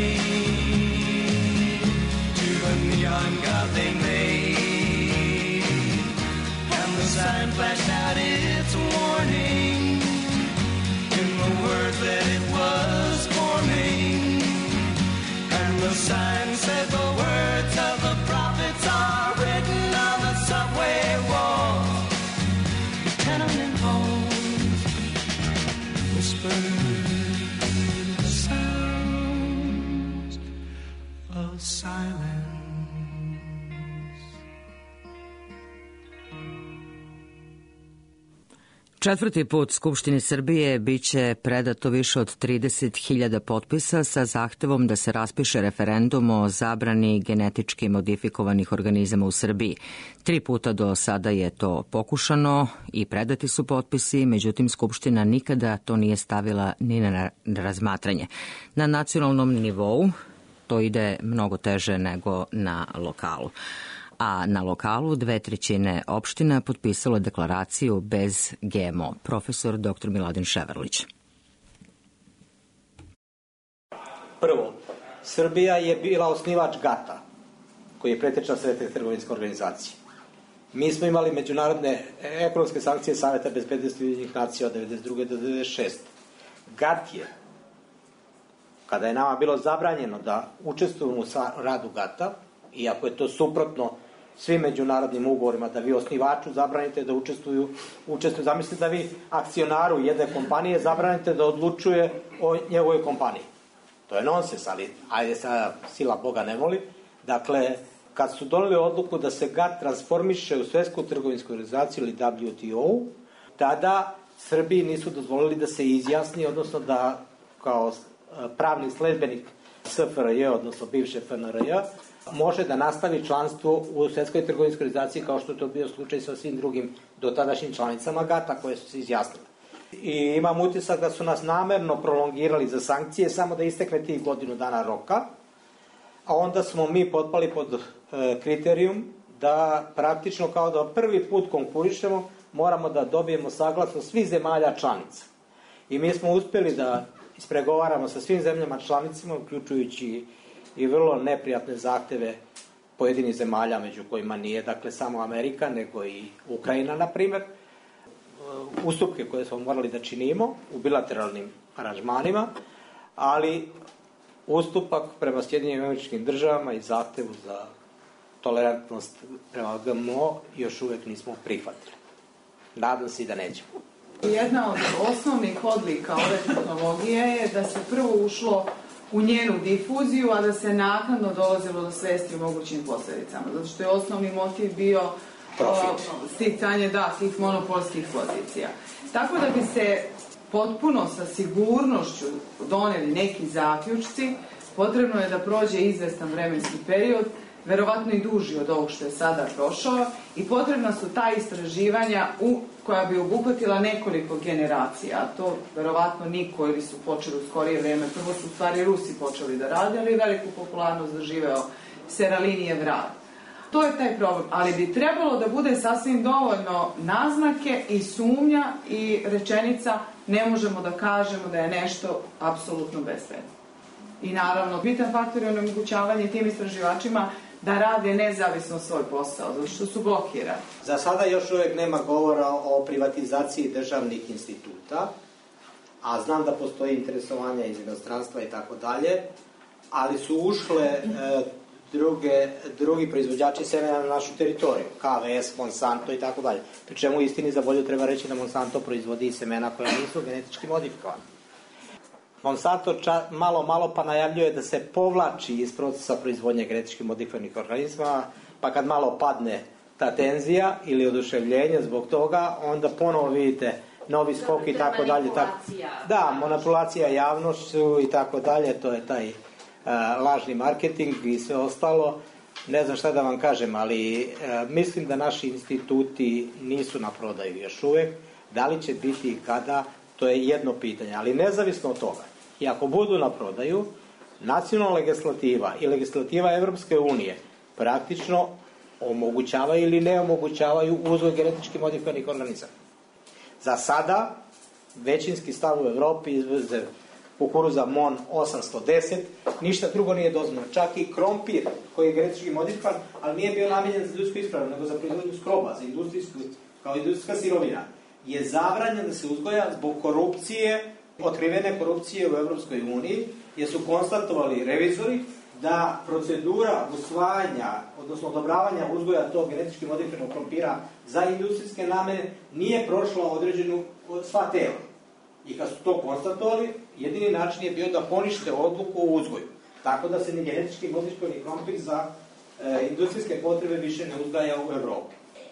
prayed to the neon god they made, and the sign flashed out its warning in the words that it was forming, and the sign said the words of the prophets are written on the subway walls, the tenement halls, whispered silence. Četvrti put Skupštini Srbije biće predato više od trideset hiljada potpisa sa zahtevom da se raspiše referendum o zabrani genetički modifikovanih organizama u Srbiji. Tri puta do sada je to pokušano i predati su potpisi, međutim Skupština nikada to nije stavila ni na razmatranje. Na nacionalnom nivou to ide mnogo teže nego na lokalu. A na lokalu dve trećine opština potpisalo deklaraciju bez G M O. Profesor doktor Miladin Ševarlić. Prvo, Srbija je bila osnivač GATT-a, koji je pretečna Svetske trgovinske organizacije. Mi smo imali međunarodne ekonomske sankcije Saveta bezbednosti Ujedinjenih nacija od devedeset druge do devedeset šeste. GATT je, kada je nama bilo zabranjeno da učestvujemo u radu GATT-a, iako je to suprotno svim međunarodnim ugovorima, da vi osnivaču zabranite da učestvuju, učestvuju. Zamislite da vi akcionaru jedne kompanije zabranite da odlučuje o njegovoj kompaniji. To je nonsens, ali ajde sada sila Boga ne voli. Dakle, kad su doneli odluku da se GATT transformiše u Svetsku trgovinsku organizaciju ili W T O, tada Srbiji nisu dozvolili da se izjasni, odnosno da kao pravni sledbenik S F R J, odnosno bivše F N R J, može da nastavi članstvo u Svetskoj trgovinskoj organizaciji kao što je to bio slučaj sa svim drugim dotadašnjim članicama GATT-a koje su se izjasnile. I imam utisak da su nas namerno prolongirali za sankcije samo da istekne tih godinu dana roka, a onda smo mi potpali pod e, kriterijum da praktično kao da prvi put konkurišemo moramo da dobijemo saglasnost svih zemalja članica. I mi smo uspjeli da ispregovaramo sa svim zemljama članicama, uključujući i vrlo neprijatne zahteve pojedinih zemalja, među kojima nije dakle samo Amerika, nego i Ukrajina, na primjer, ustupke koje smo morali da činimo u bilateralnim aranžmanima, ali ustupak prema Sjedinjenim Američkim Državama i zahtevu za tolerantnost prema G M O još uvijek nismo prihvatili. Nadam se i da nećemo. Jedna od osnovnih odlika ove tehnologije je da se prvo ušlo u njenu difuziju, a da se naknadno dolazilo do svesti o mogućim posljedicama. Zato što je osnovni motiv bio sticanje da, tih monopolskih pozicija. Tako da bi se potpuno sa sigurnošću doneli neki zaključci, potrebno je da prođe izvestan vremenski period, verovatno i duži od ovog što je sada prošao, i potrebna su ta istraživanja u, koja bi obuhvatila nekoliko generacija, a to verovatno niko ili su počeli u skorije vreme. Prvo su stvari Rusi počeli da rade, ali veliku popularnost doživeo Seralinijev rad. To je taj problem, ali bi trebalo da bude sasvim dovoljno naznake i sumnja i rečenica ne možemo da kažemo da je nešto apsolutno bezbedno. I naravno, bitan faktor je onemogućavanje tim istraživačima da rade nezavisno svoj posao, zato što su blokirani. Za sada još uvijek nema govora o privatizaciji državnih instituta, a znam da postoji interesovanja iz inostranstva i tako dalje, ali su ušle e, druge, drugi proizvođači semena na našu teritoriju, K V S, Monsanto i tako dalje. Pri čemu istini za volju treba reći da Monsanto proizvodi i semena koja nisu genetički modifikovane. Monsanto ča, malo, malo pa najavljuje da se povlači iz procesa proizvodnje genetički modifikovanih organizma, pa kad malo padne ta tenzija ili oduševljenje zbog toga, onda ponovo vidite novi skok i tako dalje. Da, manipulacija javnošću i tako dalje, to je taj uh, lažni marketing i sve ostalo. Ne znam šta da vam kažem, ali uh, mislim da naši instituti nisu na prodaju još uvijek. Da li će biti i kada, to je jedno pitanje, ali nezavisno od toga. I ako budu na prodaju, nacionalna legislativa i legislativa Evropske unije praktično omogućavaju ili ne omogućavaju uzgoj genetički modifikovanih organizama. Za sada, većinski stav u Evropi izvoze kukuruza M O N osamsto deset, ništa drugo nije dozvoljeno. Čak i krompir koji je genetički modifikovan, ali nije bio namijenjen za ljudsku ishranu, nego za proizvodnju skroba, za industrijsku, kao industrijska sirovina, je zabranjen da se uzgoja zbog korupcije, otkrivene korupcije u Evropskoj uniji, jer su konstatovali revizori da procedura usvajanja, odnosno odobravanja uzgoja tog genetički modifikovanog krompira za industrijske namene nije prošla određenu sva tela. I kad su to konstatovali, jedini način je bio da ponište odluku o uzgoju. Tako da se ni genetički modifikovani krompir za e, industrijske potrebe više ne uzgaja u Evropi.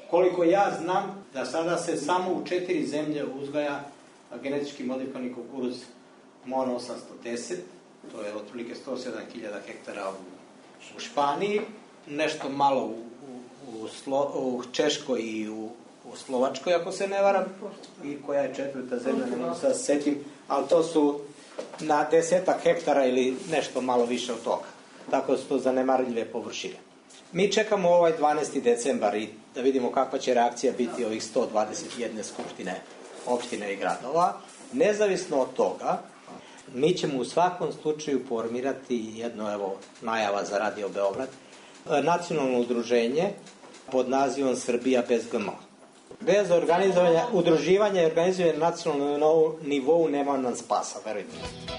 Koliko ja znam, da sada se samo u četiri zemlje uzgaja genetički modifikovani kukuruz MON osamsto deset, to je otprilike sto sedam hiljada hektara u, u Španiji, nešto malo u, u, u, Slo, u Češkoj i u, u Slovačkoj, ako se ne varam, i koja je četvrta zemlja, ne mogu sad setim, ali to su na desetak hektara ili nešto malo više od toga. Tako su to zanemarljive površine. Mi čekamo ovaj dvanaesti decembar i da vidimo kakva će reakcija biti ovih sto dvadeset jedne skupštine opštine i gradova. Nezavisno od toga, mi ćemo u svakom slučaju formirati jedno, evo, najava za Radio Beograd, nacionalno udruženje pod nazivom Srbija bez G M O. Bez organizovanja, udruživanja i organizovanja na nacionalnom nivou nema nam spasa, verujte.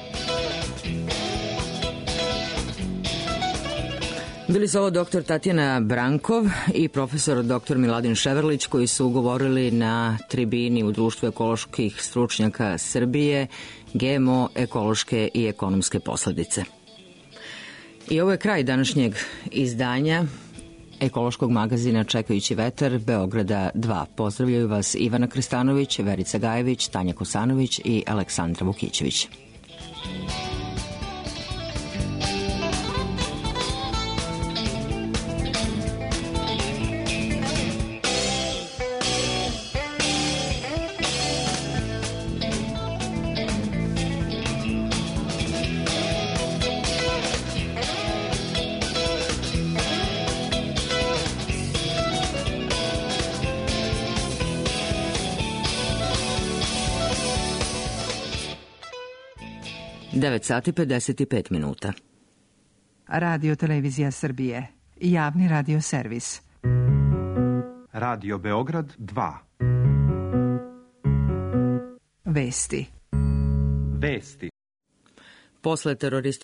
Bili su ovo doktor Tatjana Brankov i profesor doktor Miladin Ševerlić, koji su govorili na tribini u Društvu ekoloških stručnjaka Srbije G M O, ekološke i ekonomske posledice. I ovo je kraj današnjeg izdanja ekološkog magazina Čekajući vetar Beograda dva. Pozdravljaju vas Ivana Krstanović, Verica Gajević, Tanja Kosanović i Aleksandra Vukićević. devet sati pedeset pet minuta. Radio Televizija Srbije. Javni radio servis. Radio Beograd dva. Vesti. Vesti. Posle terorističkog